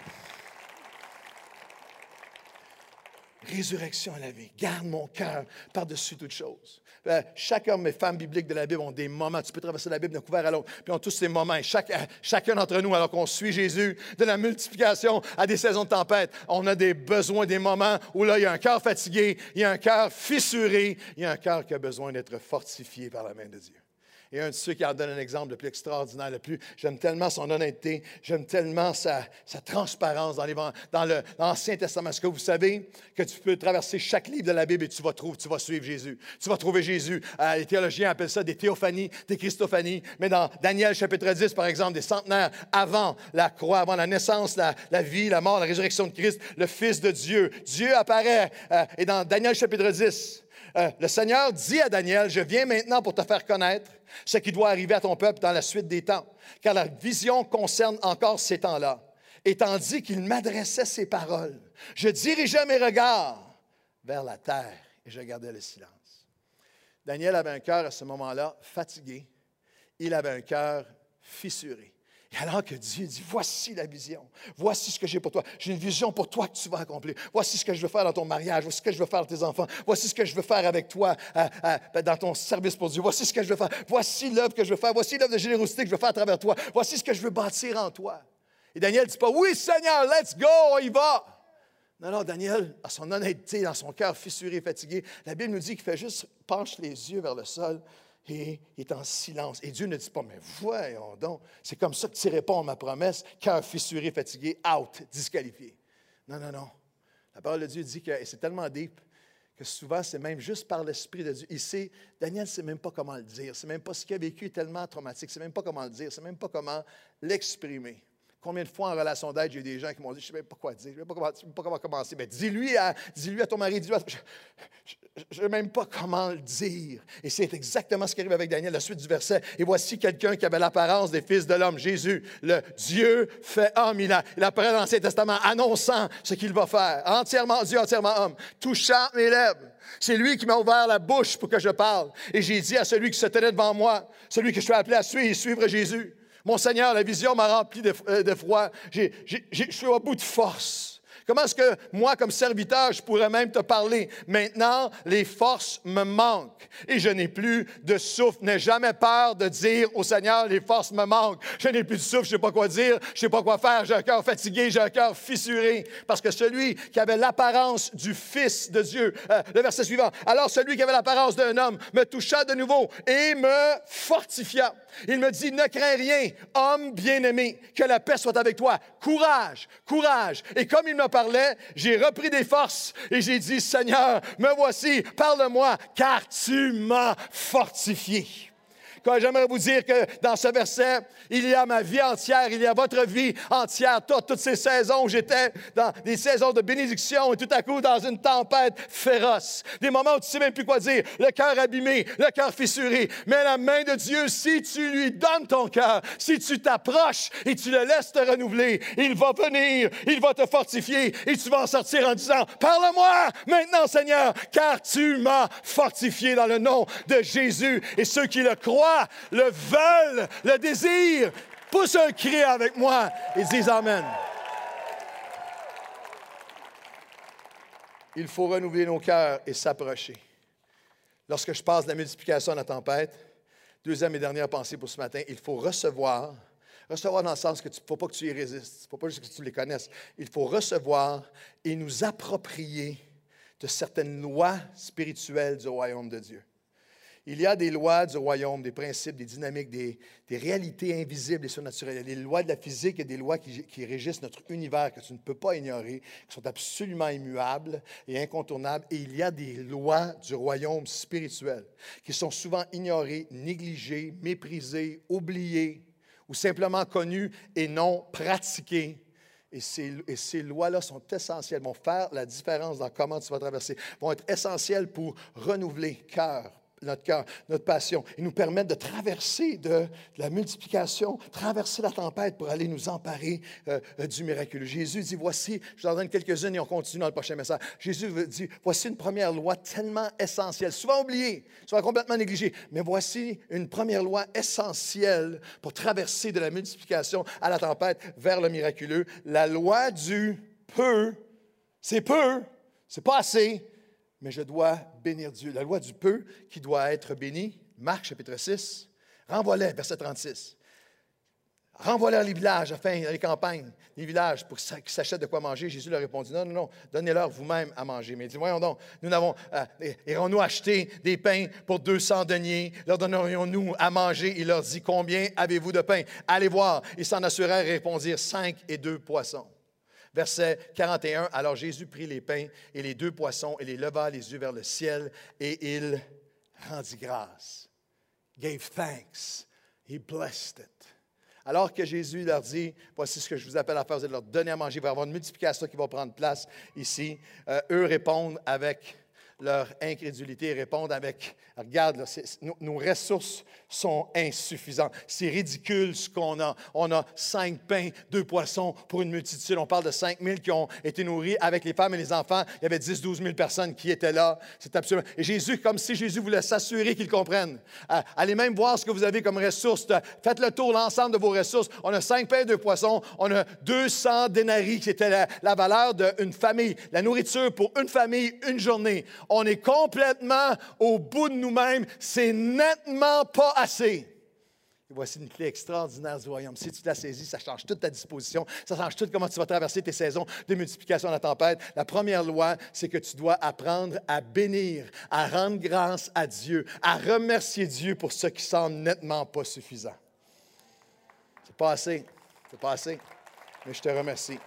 Résurrection à la vie. Garde mon cœur par-dessus toute chose. Euh, chaque homme et femme biblique de la Bible ont des moments. Tu peux traverser la Bible d'un couvert à l'autre. Puis on a tous ces moments. Et chaque, euh, chacun d'entre nous, alors qu'on suit Jésus, de la multiplication à des saisons de tempête, on a des besoins, des moments où là, il y a un cœur fatigué, il y a un cœur fissuré, il y a un cœur qui a besoin d'être fortifié par la main de Dieu. Et un de ceux qui en donne un exemple le plus extraordinaire, le plus, j'aime tellement son honnêteté, j'aime tellement sa, sa transparence dans, les, dans, le, dans l'Ancien Testament. Est-ce que vous savez que tu peux traverser chaque livre de la Bible et tu vas, trouver, tu vas suivre Jésus? Tu vas trouver Jésus. Euh, les théologiens appellent ça des théophanies, des christophanies. Mais dans Daniel chapitre dix, par exemple, des centenaires avant la croix, avant la naissance, la, la vie, la mort, la résurrection de Christ, le Fils de Dieu. Dieu apparaît. Euh, et dans Daniel chapitre dix, euh, le Seigneur dit à Daniel, « Je viens maintenant pour te faire connaître ce qui doit arriver à ton peuple dans la suite des temps, car la vision concerne encore ces temps-là. Et tandis qu'il m'adressait ces paroles, je dirigeais mes regards vers la terre et je gardais le silence. » Daniel avait un cœur à ce moment-là fatigué. Il avait un cœur fissuré. Et alors que Dieu dit, voici la vision, voici ce que j'ai pour toi. J'ai une vision pour toi que tu vas accomplir. Voici ce que je veux faire dans ton mariage, voici ce que je veux faire dans tes enfants, voici ce que je veux faire avec toi euh, euh, dans ton service pour Dieu. Voici ce que je veux faire, voici l'œuvre que je veux faire, voici l'œuvre de générosité que je veux faire à travers toi. Voici ce que je veux bâtir en toi. Et Daniel ne dit pas, oui Seigneur, let's go, on y va. Non, non, Daniel, à son honnêteté, dans son cœur fissuré et fatigué, la Bible nous dit qu'il fait juste penche les yeux vers le sol. Et il est en silence. Et Dieu ne dit pas, mais voyons donc, c'est comme ça que tu réponds à ma promesse, cœur fissuré, fatigué, out, disqualifié. Non, non, non. La parole de Dieu dit que, et c'est tellement deep, que souvent, c'est même juste par l'Esprit de Dieu. Il sait, Daniel ne sait même pas comment le dire. C'est même pas ce qu'il a vécu est tellement traumatique. C'est même pas comment le dire. C'est même pas comment l'exprimer. Combien de fois en relation d'aide, j'ai des gens qui m'ont dit, je ne sais même pas quoi dire, je ne sais même pas comment, je sais pas comment commencer. Mais dis-lui à, dis-lui à ton mari, dis-lui à... Je ne sais même pas comment le dire. Et c'est exactement ce qui arrive avec Daniel, la suite du verset. Et voici quelqu'un qui avait l'apparence des fils de l'homme, Jésus, le Dieu fait homme. Il, a, il apparaît dans l'Ancien Testament, annonçant ce qu'il va faire. Entièrement Dieu, entièrement homme, touchant mes lèvres. C'est lui qui m'a ouvert la bouche pour que je parle. Et j'ai dit à celui qui se tenait devant moi, celui que je suis appelé à suivre, suivre Jésus. Mon Seigneur, la vision m'a rempli d'effroi. Je suis au bout de force. Comment est-ce que moi, comme serviteur, je pourrais même te parler? Maintenant, les forces me manquent et je n'ai plus de souffle. N'aie jamais peur de dire au Seigneur, les forces me manquent. Je n'ai plus de souffle, je ne sais pas quoi dire, je ne sais pas quoi faire. J'ai un cœur fatigué, j'ai un cœur fissuré. Parce que celui qui avait l'apparence du Fils de Dieu, euh, le verset suivant, alors celui qui avait l'apparence d'un homme me toucha de nouveau et me fortifia. Il me dit, ne crains rien, homme bien-aimé, que la paix soit avec toi. Courage, courage. Et comme il me parlait, j'ai repris des forces et j'ai dit, Seigneur, me voici, parle-moi, car tu m'as fortifié. Quand j'aimerais vous dire que dans ce verset, il y a ma vie entière, il y a votre vie entière, toutes, toutes ces saisons où j'étais dans des saisons de bénédiction et tout à coup dans une tempête féroce. Des moments où tu ne sais même plus quoi dire, le cœur abîmé, le cœur fissuré. Mais la main de Dieu, si tu lui donnes ton cœur, si tu t'approches et tu le laisses te renouveler, il va venir, il va te fortifier et tu vas en sortir en disant, parle-moi maintenant Seigneur, car tu m'as fortifié dans le nom de Jésus. Et ceux qui le croient, le veulent, le désirent, pousse un cri avec moi et disent Amen. Il faut renouveler nos cœurs et s'approcher. Lorsque je passe de la multiplication à la tempête, deuxième et dernière pensée pour ce matin, il faut recevoir, recevoir dans le sens que il ne faut pas que tu y résistes, il ne faut pas juste que tu les connaisses, il faut recevoir et nous approprier de certaines lois spirituelles du royaume de Dieu. Il y a des lois du royaume, des principes, des dynamiques, des, des réalités invisibles et surnaturelles. Il y a des lois de la physique et des lois qui, qui régissent notre univers que tu ne peux pas ignorer, qui sont absolument immuables et incontournables. Et il y a des lois du royaume spirituel qui sont souvent ignorées, négligées, méprisées, oubliées ou simplement connues et non pratiquées. Et ces, et ces lois-là sont essentielles, vont faire la différence dans comment tu vas traverser, vont être essentielles pour renouveler cœur, notre cœur, notre passion, et nous permettre de traverser de, de la multiplication, traverser la tempête pour aller nous emparer euh, du miraculeux. Jésus dit, voici, je vous en donne quelques-unes et on continue dans le prochain message. Jésus dit, voici une première loi tellement essentielle, souvent oubliée, souvent complètement négligée, mais voici une première loi essentielle pour traverser de la multiplication à la tempête vers le miraculeux. La loi du peu, c'est peu, c'est pas assez, mais je dois bénir Dieu. La loi du peu qui doit être béni, Marc chapitre six, renvoie-les, verset trente-six. Renvoie-les les villages, afin, dans les campagnes, les villages, pour qu'ils s'achètent de quoi manger. Jésus leur répondit, non, non, non, donnez-leur vous-même à manger. Mais il dit, voyons donc, nous n'avons, euh, irons-nous acheter des pains pour deux cents deniers? Leur donnerions-nous à manger? Il leur dit, combien avez-vous de pain? Allez voir. Ils s'en assurèrent et répondirent, cinq et deux poissons. Verset quarante et un, alors Jésus prit les pains et les deux poissons et les leva les yeux vers le ciel et il rendit grâce. Gave thanks. He blessed it. Alors que Jésus leur dit, voici ce que je vous appelle à faire, vous allez leur donner à manger, il va y avoir une multiplication qui va prendre place ici. Euh, eux répondent avec leur incrédulité, répondent avec, regarde, là, nos, nos ressources sont insuffisantes. C'est ridicule ce qu'on a. On a cinq pains, deux poissons pour une multitude. On parle de cinq mille qui ont été nourris avec les femmes et les enfants. Il y avait dix à douze mille personnes qui étaient là. C'est absolument... Et Jésus, comme si Jésus voulait s'assurer qu'ils comprennent. Euh, allez même voir ce que vous avez comme ressources. Faites le tour, l'ensemble de vos ressources. On a cinq pains, deux poissons. On a deux cents dénarii, qui était la, la valeur d'une famille. La nourriture pour une famille, une journée. On est complètement au bout de nous-mêmes. C'est nettement pas assez. Et voici une clé extraordinaire du royaume. Si tu la saisis, ça change toute ta disposition. Ça change tout comment tu vas traverser tes saisons de multiplication à la tempête. La première loi, c'est que tu dois apprendre à bénir, à rendre grâce à Dieu, à remercier Dieu pour ce qui semble nettement pas suffisant. C'est pas assez. C'est pas assez. Mais je te remercie.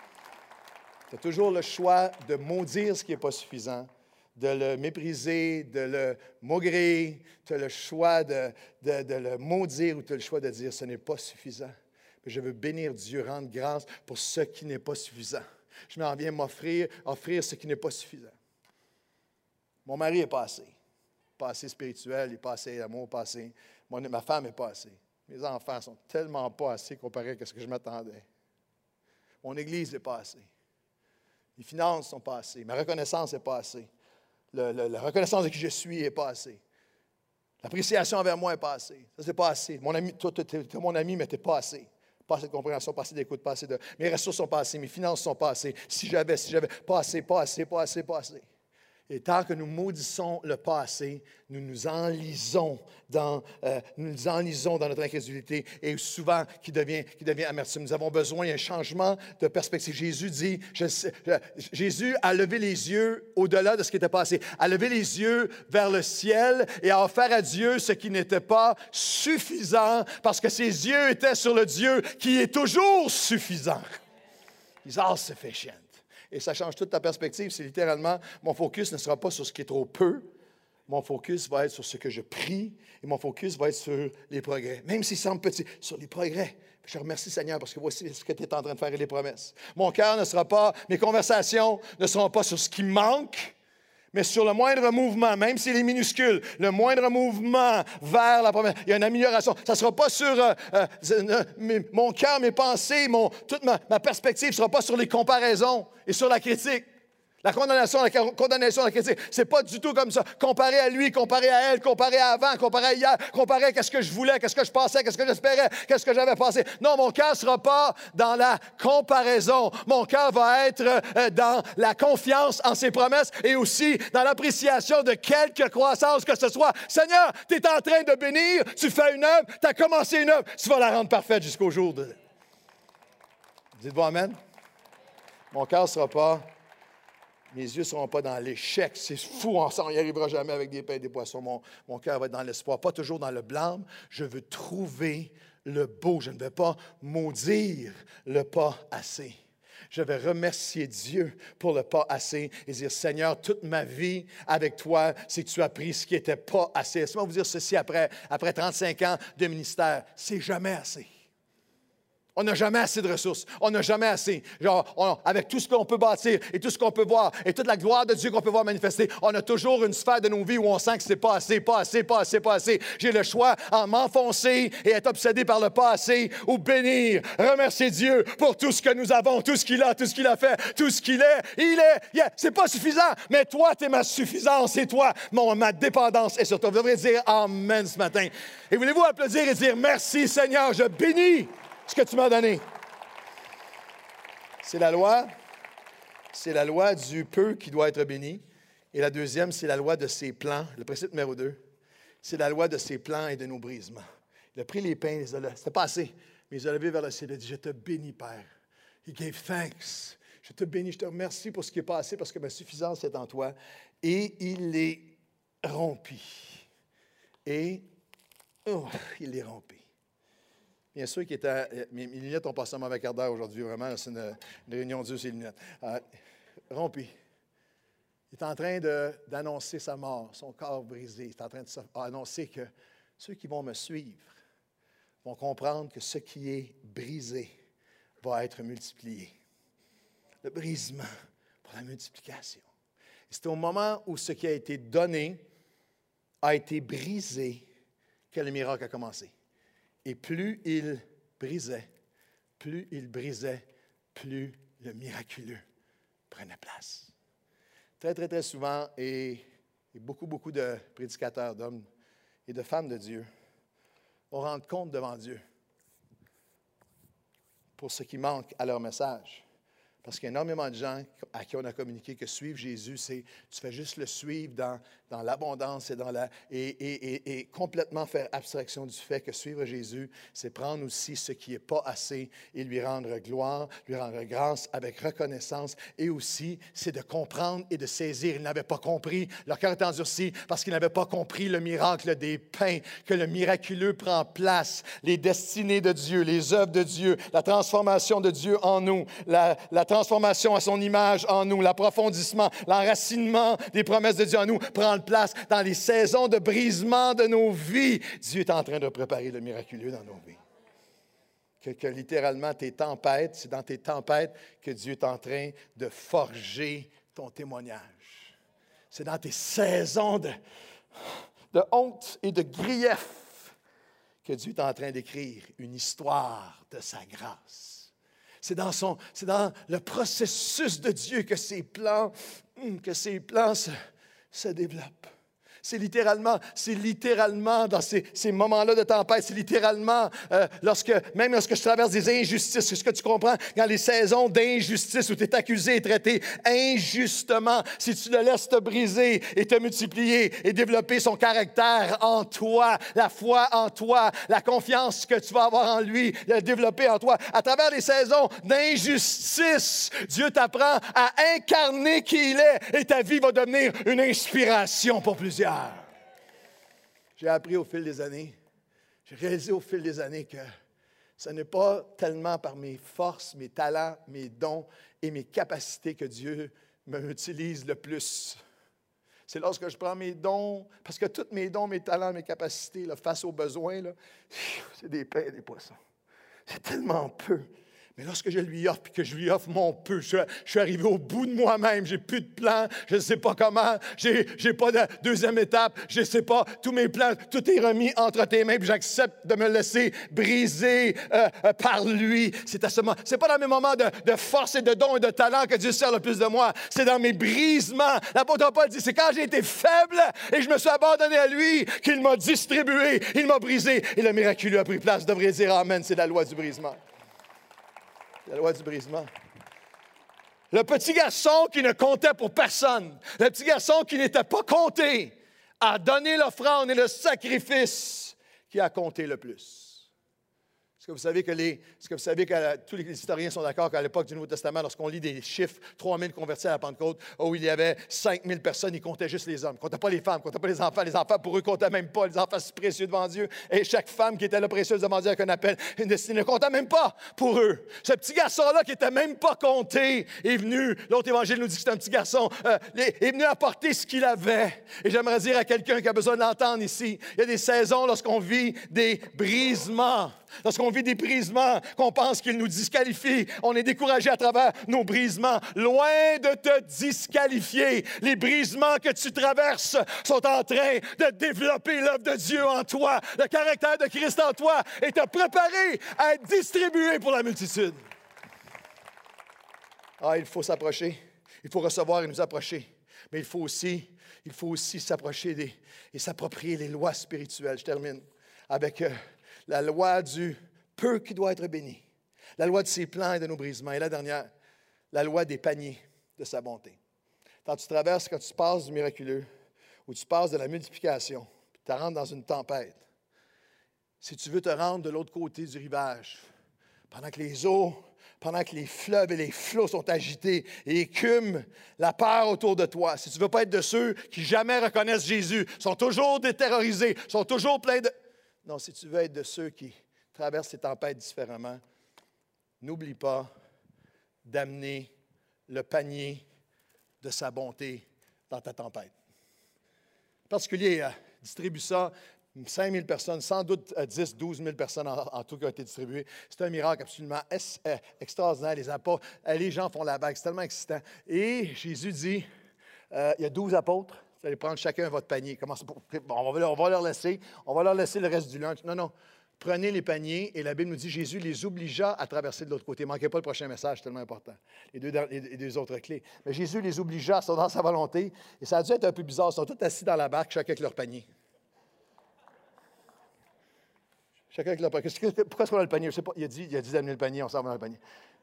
Tu as toujours le choix de maudire ce qui n'est pas suffisant, de le mépriser, de le maugréer. Tu as le choix de, de, de le maudire ou tu as le choix de dire « ce n'est pas suffisant ». Mais je veux bénir Dieu, rendre grâce pour ce qui n'est pas suffisant. Je m'en viens m'offrir, offrir ce qui n'est pas suffisant. Mon mari n'est pas assez. Pas assez spirituel, il n'est pas assez d'amour, pas assez. Mon, ma femme n'est pas assez. Mes enfants sont tellement pas assez comparés à ce que je m'attendais. Mon Église n'est pas assez. Mes finances ne sont pas assez. Ma reconnaissance n'est pas assez. Le, le, la reconnaissance de qui je suis n'est pas assez. L'appréciation envers moi n'est pas assez. Ça, c'est pas assez. Mon ami, toi, tu es mon ami, mais tu n'es pas assez. Pas assez de compréhension, pas assez d'écoute, pas assez de... Mes ressources sont pas assez, mes finances sont pas assez. Si j'avais, si j'avais, pas assez, pas assez, pas assez, pas assez. Et tant que nous maudissons le passé, nous nous enlisons dans, euh, nous nous enlisons dans notre incrédulité et souvent qui devient, qui devient amertume. Nous avons besoin d'un changement de perspective. Jésus dit, je sais, je, Jésus a levé les yeux au-delà de ce qui était passé, a levé les yeux vers le ciel et a offert à Dieu ce qui n'était pas suffisant parce que ses yeux étaient sur le Dieu qui est toujours suffisant. He's all sufficient. Et ça change toute ta perspective. C'est littéralement, mon focus ne sera pas sur ce qui est trop peu. Mon focus va être sur ce que je prie et mon focus va être sur les progrès. Même s'il semble petit, sur les progrès. Je remercie Seigneur parce que voici ce que tu es en train de faire et les promesses. Mon cœur ne sera pas, mes conversations ne seront pas sur ce qui manque, mais sur le moindre mouvement, même s'il est minuscule, le moindre mouvement vers la promesse. Il y a une amélioration. Ça ne sera pas sur euh, euh, mon cœur, mes pensées, mon, toute ma, ma perspective ne sera pas sur les comparaisons et sur la critique. La condamnation, la condamnation, la critique, c'est pas du tout comme ça. Comparé à lui, comparé à elle, comparé à avant, comparé à hier, comparé à qu'est-ce que je voulais, qu'est-ce que je pensais, qu'est-ce que j'espérais, qu'est-ce que j'avais pensé. Non, mon cœur ne sera pas dans la comparaison. Mon cœur va être dans la confiance en ses promesses et aussi dans l'appréciation de quelque croissance que ce soit. Seigneur, tu es en train de bénir, tu fais une œuvre, tu as commencé une œuvre, tu vas la rendre parfaite jusqu'au jour de... Dites-vous Amen. Mon cœur ne sera pas Mes yeux ne seront pas dans l'échec. C'est fou, on n'y arrivera jamais avec des pains et des poissons. Mon, mon cœur va être dans l'espoir, pas toujours dans le blâme. Je veux trouver le beau. Je ne vais pas maudire le pas assez. Je vais remercier Dieu pour le pas assez et dire, Seigneur, toute ma vie avec toi, c'est que tu as pris ce qui n'était pas assez. Laissez-moi vous dire ceci après, après trente-cinq ans de ministère, c'est jamais assez. On n'a jamais assez de ressources. On n'a jamais assez. Genre, on, avec tout ce qu'on peut bâtir et tout ce qu'on peut voir et toute la gloire de Dieu qu'on peut voir manifester, on a toujours une sphère de nos vies où on sent que c'est pas assez, pas assez, pas assez, pas assez. J'ai le choix en m'enfoncer et être obsédé par le pas assez ou bénir, remercier Dieu pour tout ce que nous avons, tout ce qu'il a, tout ce qu'il a fait, tout ce qu'il est. Il est, yeah, c'est pas suffisant, mais toi, tu es ma suffisance et toi, mon, ma dépendance est sur toi. Vous devriez dire Amen ce matin. Et voulez-vous applaudir et dire merci Seigneur, je bénis ce que tu m'as donné. C'est la loi, c'est la loi du peu qui doit être béni. Et la deuxième, c'est la loi de ses plans. Le principe numéro deux, c'est la loi de ses plans et de nos brisements. Il a pris les pains, les a, c'était pas assez, mais il a levé vers le ciel et a dit, je te bénis, Père. He gave thanks. Je te bénis, je te remercie pour ce qui est passé parce que ma suffisance est en toi. Et il les rompit. Et oh, il les rompit. Bien sûr qu'il était. Mes, mes lunettes ont passé un mauvais quart d'heure aujourd'hui, vraiment. C'est une, une réunion de Dieu, ces lunettes. Euh, rompu. Il est en train de, d'annoncer sa mort, son corps brisé. Il est en train d'annoncer que ceux qui vont me suivre vont comprendre que ce qui est brisé va être multiplié. Le brisement pour la multiplication. Et c'est au moment où ce qui a été donné a été brisé que le miracle a commencé. Et plus il brisait, plus il brisait, plus le miraculeux prenait place. Très, très, très souvent, et, et beaucoup, beaucoup de prédicateurs d'hommes et de femmes de Dieu vont rendre compte devant Dieu pour ce qui manque à leur message. Parce qu'il y a énormément de gens à qui on a communiqué que suivre Jésus, c'est tu fais juste le suivre dans, dans l'abondance et, dans la, et, et, et, et complètement faire abstraction du fait que suivre Jésus, c'est prendre aussi ce qui n'est pas assez et lui rendre gloire, lui rendre grâce avec reconnaissance. Et aussi, c'est de comprendre et de saisir. Ils n'avaient pas compris, leur cœur est endurci parce qu'ils n'avaient pas compris le miracle des pains, que le miraculeux prend place, les destinées de Dieu, les œuvres de Dieu, la transformation de Dieu en nous, la, la transformation à son image en nous, l'approfondissement, l'enracinement des promesses de Dieu en nous prend place dans les saisons de brisement de nos vies. Dieu est en train de préparer le miraculeux dans nos vies. Que, que littéralement, tes tempêtes, c'est dans tes tempêtes que Dieu est en train de forger ton témoignage. C'est dans tes saisons de, de honte et de grief que Dieu est en train d'écrire une histoire de sa grâce. C'est dans, son, c'est dans le processus de Dieu que ses plans, que ses plans se, se développent. C'est littéralement, c'est littéralement dans ces, ces moments-là de tempête, c'est littéralement, euh, lorsque, même lorsque je traverse des injustices, c'est ce que tu comprends, dans les saisons d'injustice où tu es accusé et traité injustement, si tu le laisses te briser et te multiplier et développer son caractère en toi, la foi en toi, la confiance que tu vas avoir en lui, le développer en toi, à travers les saisons d'injustice, Dieu t'apprend à incarner qui il est et ta vie va devenir une inspiration pour plusieurs. J'ai appris au fil des années, j'ai réalisé au fil des années que ce n'est pas tellement par mes forces, mes talents, mes dons et mes capacités que Dieu m'utilise le plus. C'est lorsque je prends mes dons, parce que tous mes dons, mes talents, mes capacités, là, face aux besoins, là, c'est des pains et des poissons. C'est tellement peu. Mais lorsque je lui offre, puis que je lui offre mon peu, je, je suis arrivé au bout de moi-même, j'ai plus de plan, je ne sais pas comment, j'ai, j'ai pas de deuxième étape, je ne sais pas, tous mes plans, tout est remis entre tes mains, puis j'accepte de me laisser briser euh, euh, par lui. C'est à ce moment, c'est pas dans mes moments de, de force et de don et de talent que Dieu sert le plus de moi, c'est dans mes brisements. L'apôtre Paul dit, c'est quand j'ai été faible et je me suis abandonné à lui qu'il m'a distribué, il m'a brisé, et le miraculeux a pris place. Vous devriez dire amen, c'est la loi du brisement. La loi du brisement. Le petit garçon qui ne comptait pour personne, le petit garçon qui n'était pas compté, a donné l'offrande et le sacrifice qui a compté le plus. que vous savez que, les, est-ce que, vous savez que euh, tous les historiens sont d'accord qu'à l'époque du Nouveau Testament, lorsqu'on lit des chiffres, trois mille convertis à la Pentecôte, où il y avait cinq mille personnes, ils comptaient juste les hommes. Ils ne comptaient pas les femmes, ils ne comptaient pas les enfants. Les enfants, pour eux, ne comptaient même pas. Les enfants si précieux devant Dieu. Et chaque femme qui était là précieuse devant Dieu avec un appel, une destinée, ne comptait même pas pour eux. Ce petit garçon-là qui n'était même pas compté est venu, l'autre évangile nous dit que c'est un petit garçon, euh, est venu apporter ce qu'il avait. Et j'aimerais dire à quelqu'un qui a besoin d'entendre ici, il y a des saisons lorsqu'on vit des brisements. Lorsqu'on vit des brisements, qu'on pense qu'ils nous disqualifient, on est découragé à travers nos brisements. Loin de te disqualifier, les brisements que tu traverses sont en train de développer l'œuvre de Dieu en toi, le caractère de Christ en toi, et te préparer à être distribué pour la multitude. Ah, il faut s'approcher, il faut recevoir et nous approcher, mais il faut aussi, il faut aussi s'approcher des, et s'approprier les lois spirituelles. Je termine avec euh, la loi du peu qui doit être béni, la loi de ses plans et de nos brisements. Et la dernière, la loi des paniers de sa bonté. Quand tu traverses, quand tu passes du miraculeux, ou tu passes de la multiplication, puis tu rentres dans une tempête, si tu veux te rendre de l'autre côté du rivage, pendant que les eaux, pendant que les fleuves et les flots sont agités et écument la peur autour de toi, si tu ne veux pas être de ceux qui jamais reconnaissent Jésus, sont toujours déterrorisés, sont toujours pleins de... Non, si tu veux être de ceux qui traversent ces tempêtes différemment, n'oublie pas d'amener le panier de sa bonté dans ta tempête. En particulier, euh, distribue ça, cinq mille personnes, sans doute euh, dix, douze mille personnes en, en tout qui ont été distribuées. C'est un miracle absolument es, euh, extraordinaire. Les apôtres, euh, les gens font la vague, c'est tellement excitant. Et Jésus dit, euh, il y a douze apôtres. Vous allez prendre chacun votre panier. Comment ça, bon, on, va, on va leur laisser, on va leur laisser le reste du lunch. Non, non. Prenez les paniers, et la Bible nous dit Jésus les obligea à traverser de l'autre côté. Ne manquez pas le prochain message, c'est tellement important. Les deux, les, les deux autres clés. Mais Jésus les obligea, sont dans sa volonté, et ça a dû être un peu bizarre. Ils sont tous assis dans la barque, chacun avec leur panier. Chacun avec leur panier. Pourquoi est-ce qu'on a le panier? Je ne sais pas. Il a dit, il a dit d'amener le panier, on s'en va dans le panier.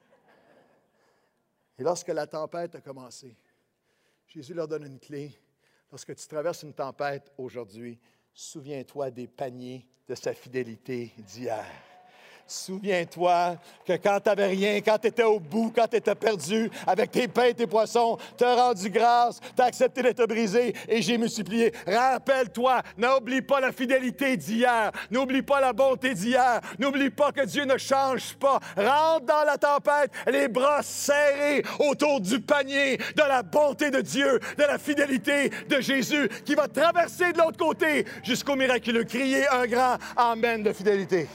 Et lorsque la tempête a commencé, Jésus leur donne une clé. Lorsque tu traverses une tempête aujourd'hui, souviens-toi des paniers de sa fidélité d'hier. Souviens-toi que quand tu n'avais rien, quand tu étais au bout, quand tu étais perdu, avec tes pains et tes poissons, tu as rendu grâce, tu as accepté d'être brisé et j'ai multiplié. Rappelle-toi, n'oublie pas la fidélité d'hier, n'oublie pas la bonté d'hier, n'oublie pas que Dieu ne change pas. Rentre dans la tempête, les bras serrés autour du panier de la bonté de Dieu, de la fidélité de Jésus qui va traverser de l'autre côté jusqu'au miraculeux. Criez un grand Amen de fidélité.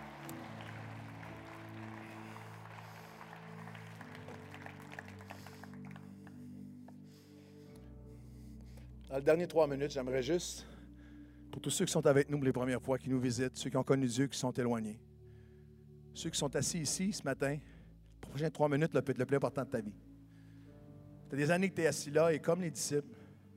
Dans les dernières trois minutes, j'aimerais juste, pour tous ceux qui sont avec nous pour les premières fois, qui nous visitent, ceux qui ont connu Dieu, qui sont éloignés, ceux qui sont assis ici ce matin, les prochaines trois minutes là, peut être le plus important de ta vie. Ça fait des années que tu es assis là et comme les disciples,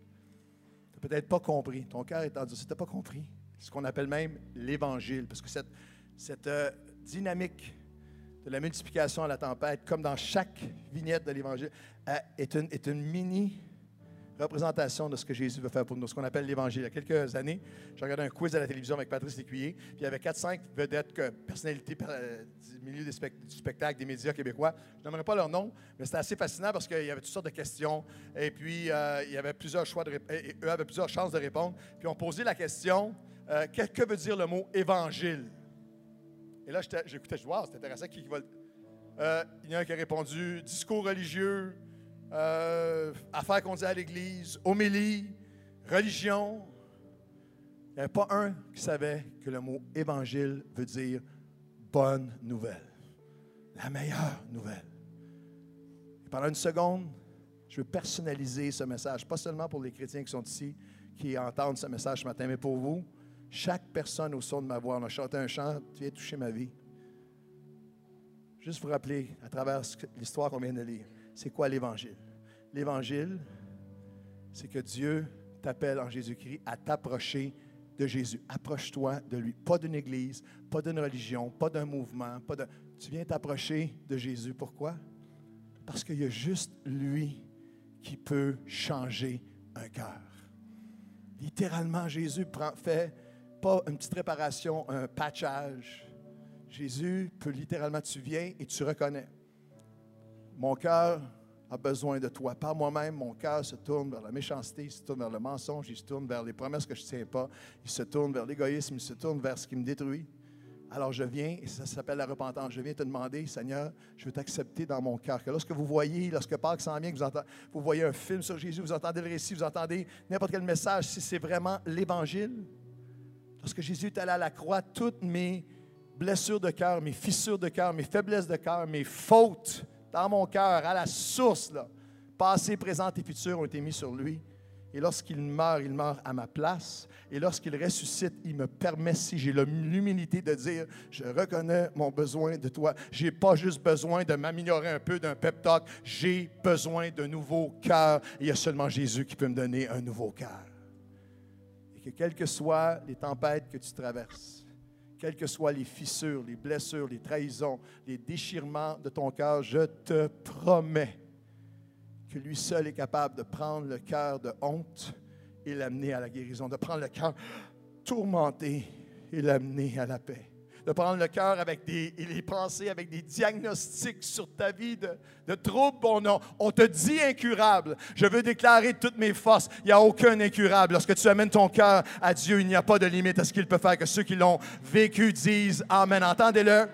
tu n'as peut-être pas compris, ton cœur est endurci, tu n'as pas compris ce qu'on appelle même l'Évangile, parce que cette, cette euh, dynamique de la multiplication à la tempête, comme dans chaque vignette de l'Évangile, euh, est, une, est une mini représentation de ce que Jésus veut faire pour nous, ce qu'on appelle l'Évangile. Il y a quelques années, j'ai regardé un quiz à la télévision avec Patrice Lécuyer, puis il y avait quatre cinq vedettes, que, personnalités euh, du milieu des spect- du spectacle, des médias québécois. Je n'aimerais pas leur nom, mais c'était assez fascinant parce qu'il y avait toutes sortes de questions, et puis euh, il y avait plusieurs choix de rép- et eux avaient plusieurs chances de répondre. Puis on posait la question, euh, que, que veut dire le mot Évangile? Et là, j'écoutais, je dis, wow, c'est intéressant, qui, qui va... Euh, il y en a un qui a répondu, discours religieux, Euh, affaires qu'on dit à l'Église, homélie, religion. Il n'y avait pas un qui savait que le mot évangile veut dire bonne nouvelle, la meilleure nouvelle. Et pendant une seconde, je veux personnaliser ce message, pas seulement pour les chrétiens qui sont ici, qui entendent ce message ce matin, mais pour vous, chaque personne au son de ma voix. On a chanté un chant, tu viens toucher ma vie. Juste vous rappeler, à travers l'histoire qu'on vient de lire, c'est quoi l'Évangile? L'Évangile, c'est que Dieu t'appelle en Jésus-Christ à t'approcher de Jésus. Approche-toi de lui. Pas d'une église, pas d'une religion, pas d'un mouvement. Pas de... Tu viens t'approcher de Jésus. Pourquoi? Parce qu'il y a juste lui qui peut changer un cœur. Littéralement, Jésus prend, fait pas une petite réparation, un patchage, Jésus peut littéralement, tu viens et tu reconnais. Mon cœur a besoin de toi. Par moi-même, mon cœur se tourne vers la méchanceté, il se tourne vers le mensonge, il se tourne vers les promesses que je ne tiens pas, il se tourne vers l'égoïsme, il se tourne vers ce qui me détruit. Alors je viens, et ça s'appelle la repentance, je viens te demander, Seigneur, je veux t'accepter dans mon cœur. Que lorsque vous voyez, lorsque Pâques s'en vient, que vous, entendez, vous voyez un film sur Jésus, vous entendez le récit, vous entendez n'importe quel message, si c'est vraiment l'Évangile, lorsque Jésus est allé à la croix, toutes mes blessures de cœur, mes fissures de cœur, mes faiblesses de cœur, mes fautes dans mon cœur, à la source, là, passé, présent et futur, ont été mis sur lui. Et lorsqu'il meurt, il meurt à ma place. Et lorsqu'il ressuscite, il me permet, si j'ai l'humilité de dire, je reconnais mon besoin de toi. Je n'ai pas juste besoin de m'améliorer un peu d'un pep talk. J'ai besoin d'un nouveau cœur. Et il y a seulement Jésus qui peut me donner un nouveau cœur. Et que quelles que soient les tempêtes que tu traverses, quelles que soient les fissures, les blessures, les trahisons, les déchirements de ton cœur, je te promets que lui seul est capable de prendre le cœur de honte et l'amener à la guérison, de prendre le cœur tourmenté et l'amener à la paix, de prendre le cœur avec des, et les pensées avec des diagnostics sur ta vie de, de troubles. On, a, on te dit incurable. Je veux déclarer de toutes mes forces, il n'y a aucun incurable. Lorsque tu amènes ton cœur à Dieu, il n'y a pas de limite à ce qu'il peut faire, que ceux qui l'ont vécu disent Amen. Entendez-le.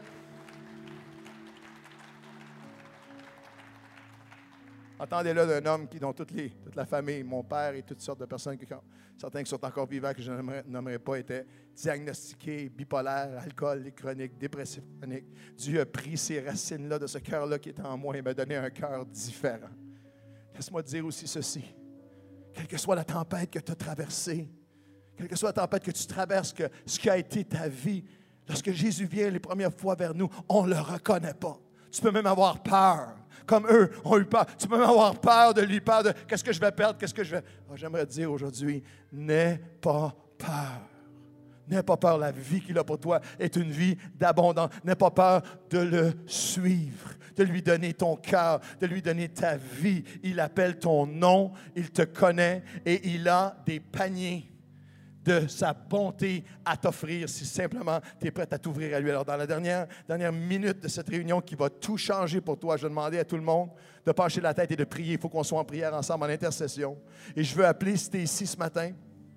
Entendez-le d'un homme qui, dont toutes les, toute la famille, mon père et toutes sortes de personnes, qui, certains qui sont encore vivants, que je nommerai pas, étaient diagnostiqués bipolaires, alcooliques chroniques, dépressifs chroniques. Dieu a pris ces racines-là de ce cœur-là qui est en moi et m'a donné un cœur différent. Laisse-moi te dire aussi ceci. Quelle que soit la tempête que tu as traversée, quelle que soit la tempête que tu traverses, que ce qui a été ta vie, lorsque Jésus vient les premières fois vers nous, on ne le reconnaît pas. Tu peux même avoir peur, comme eux ont eu peur. Tu peux même avoir peur de lui, peur de qu'est-ce que je vais perdre, qu'est-ce que je vais... Oh, j'aimerais te dire aujourd'hui, n'aie pas peur. N'aie pas peur, la vie qu'il a pour toi est une vie d'abondance. N'aie pas peur de le suivre, de lui donner ton cœur, de lui donner ta vie. Il appelle ton nom, il te connaît et il a des paniers de sa bonté à t'offrir si simplement tu es prêt à t'ouvrir à lui. Alors, dans la dernière, dernière minute de cette réunion qui va tout changer pour toi, je vais demander à tout le monde de pencher la tête et de prier. Il faut qu'on soit en prière ensemble, en intercession. Et je veux appeler, si tu es ici ce matin,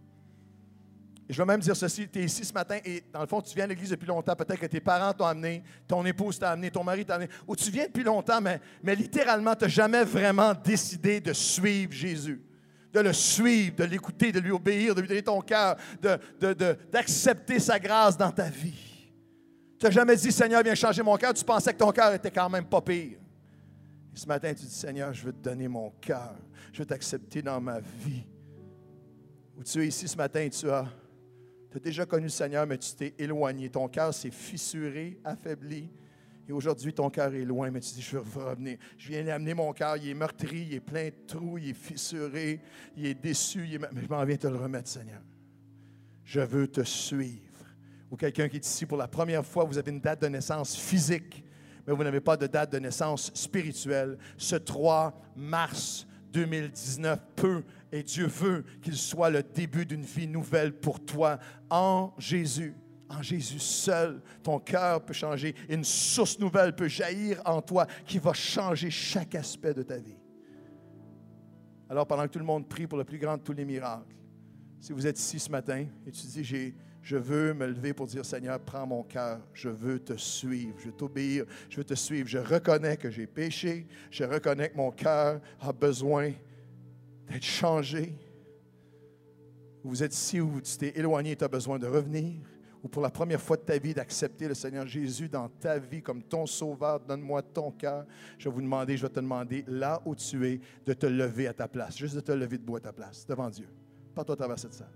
et je vais même dire ceci, tu es ici ce matin et dans le fond, tu viens à l'église depuis longtemps, peut-être que tes parents t'ont amené, ton épouse t'a amené, ton mari t'a amené, ou tu viens depuis longtemps, mais, mais littéralement, tu n'as jamais vraiment décidé de suivre Jésus. De le suivre, de l'écouter, de lui obéir, de lui donner ton cœur, de, de, de, d'accepter sa grâce dans ta vie. Tu n'as jamais dit, Seigneur, viens changer mon cœur. Tu pensais que ton cœur était quand même pas pire. Et ce matin, tu dis, Seigneur, je veux te donner mon cœur. Je veux t'accepter dans ma vie. Ou tu es ici ce matin et tu as, tu as déjà connu le Seigneur, mais tu t'es éloigné. Ton cœur s'est fissuré, affaibli. Et aujourd'hui, ton cœur est loin, mais tu dis, je veux revenir. Je viens amener mon cœur, il est meurtri, il est plein de trous, il est fissuré, il est déçu. Il est... Mais je m'en viens te le remettre, Seigneur. Je veux te suivre. Ou quelqu'un qui est ici pour la première fois, vous avez une date de naissance physique, mais vous n'avez pas de date de naissance spirituelle. Ce trois mars deux mille dix-neuf peut, et Dieu veut qu'il soit le début d'une vie nouvelle pour toi en Jésus. En Jésus seul, ton cœur peut changer. Une source nouvelle peut jaillir en toi qui va changer chaque aspect de ta vie. Alors, pendant que tout le monde prie pour le plus grand de tous les miracles, si vous êtes ici ce matin et tu dis, J'ai, je veux me lever pour dire, Seigneur, prends mon cœur, je veux te suivre, je veux t'obéir, je veux te suivre. Je reconnais que j'ai péché, je reconnais que mon cœur a besoin d'être changé. Vous êtes ici où tu t'es éloigné et tu as besoin de revenir. Ou pour la première fois de ta vie, d'accepter le Seigneur Jésus dans ta vie comme ton sauveur, donne-moi ton cœur. Je vais vous demander, je vais te demander, là où tu es, de te lever à ta place. Juste de te lever debout à ta place, devant Dieu. Partout à travers cette salle.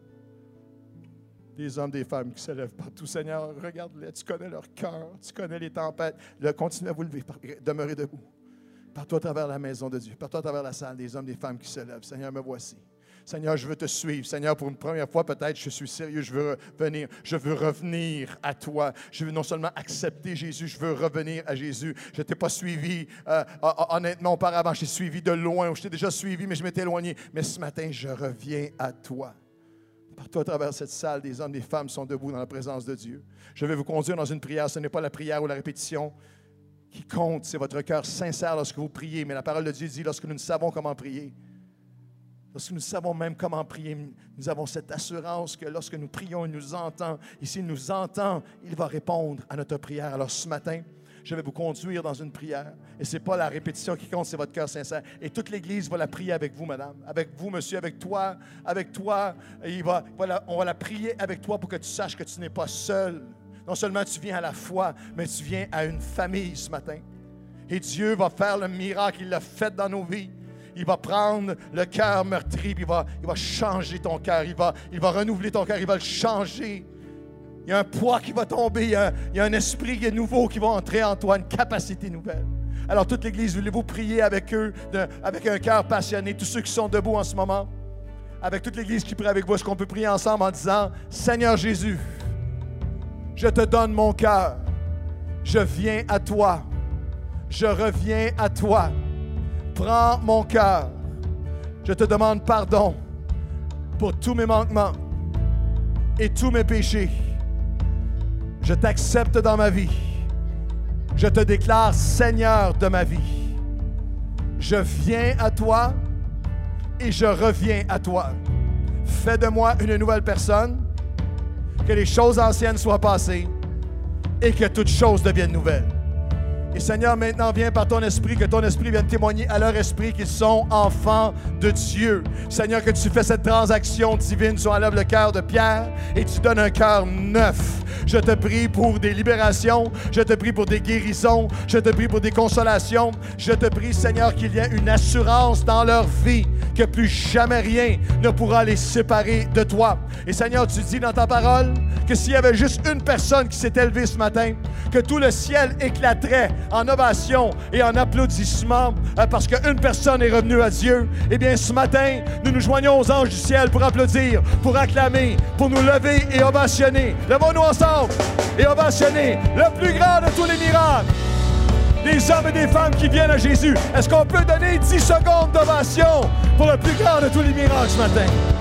Des hommes, des femmes qui se lèvent partout. Seigneur, regarde-les, tu connais leur cœur, tu connais les tempêtes. Le, continuez à vous lever, demeurez debout. Partout à travers la maison de Dieu, partout à travers la salle, des hommes, des femmes qui se lèvent. Seigneur, me voici. Seigneur, je veux te suivre. Seigneur, pour une première fois, peut-être, je suis sérieux, je veux revenir. Je veux revenir à toi. Je veux non seulement accepter Jésus, je veux revenir à Jésus. Je ne t'ai pas suivi, euh, honnêtement, auparavant. Je t'ai suivi de loin, ou je t'ai déjà suivi, mais je m'étais éloigné. Mais ce matin, je reviens à toi. Partout à travers cette salle, des hommes, des femmes sont debout dans la présence de Dieu. Je vais vous conduire dans une prière. Ce n'est pas la prière ou la répétition qui compte, c'est votre cœur sincère lorsque vous priez. Mais la parole de Dieu dit, lorsque nous ne savons comment prier, lorsque nous savons même comment prier, nous avons cette assurance que lorsque nous prions, il nous entend. Et s'il nous entend, il va répondre à notre prière. Alors ce matin, je vais vous conduire dans une prière. Et ce n'est pas la répétition qui compte, c'est votre cœur sincère. Et toute l'Église va la prier avec vous, madame. Avec vous, monsieur, avec toi, avec toi. Et il va, voilà, on va la prier avec toi pour que tu saches que tu n'es pas seul. Non seulement tu viens à la foi, mais tu viens à une famille ce matin. Et Dieu va faire le miracle qu'il a fait dans nos vies. Il va prendre le cœur meurtri, puis il va, il va changer ton cœur. Il va, il va renouveler ton cœur, il va le changer. Il y a un poids qui va tomber, il y a, il y a un esprit nouveau qui va entrer en toi, une capacité nouvelle. Alors toute l'Église, voulez-vous prier avec eux, de, avec un cœur passionné, tous ceux qui sont debout en ce moment, avec toute l'Église qui prie avec vous, est-ce qu'on peut prier ensemble en disant, Seigneur Jésus, je te donne mon cœur, je viens à toi, je reviens à toi, prends mon cœur, je te demande pardon pour tous mes manquements et tous mes péchés. Je t'accepte dans ma vie. Je te déclare Seigneur de ma vie. Je viens à toi et je reviens à toi. Fais de moi une nouvelle personne, que les choses anciennes soient passées et que toutes choses deviennent nouvelles. Et Seigneur, maintenant, viens par ton esprit, que ton esprit vienne témoigner à leur esprit qu'ils sont enfants de Dieu. Seigneur, que tu fais cette transaction divine, tu enlèves le cœur de Pierre et tu donnes un cœur neuf. Je te prie pour des libérations, je te prie pour des guérisons, je te prie pour des consolations. Je te prie, Seigneur, qu'il y ait une assurance dans leur vie, que plus jamais rien ne pourra les séparer de toi. Et Seigneur, tu dis dans ta parole que s'il y avait juste une personne qui s'est élevée ce matin, que tout le ciel éclaterait en ovation et en applaudissements euh, parce qu'une personne est revenue à Dieu. Eh bien, ce matin, nous nous joignons aux anges du ciel pour applaudir, pour acclamer, pour nous lever et ovationner. Levons-nous ensemble et ovationner le plus grand de tous les miracles. Des hommes et des femmes qui viennent à Jésus. Est-ce qu'on peut donner dix secondes d'ovation pour le plus grand de tous les miracles ce matin?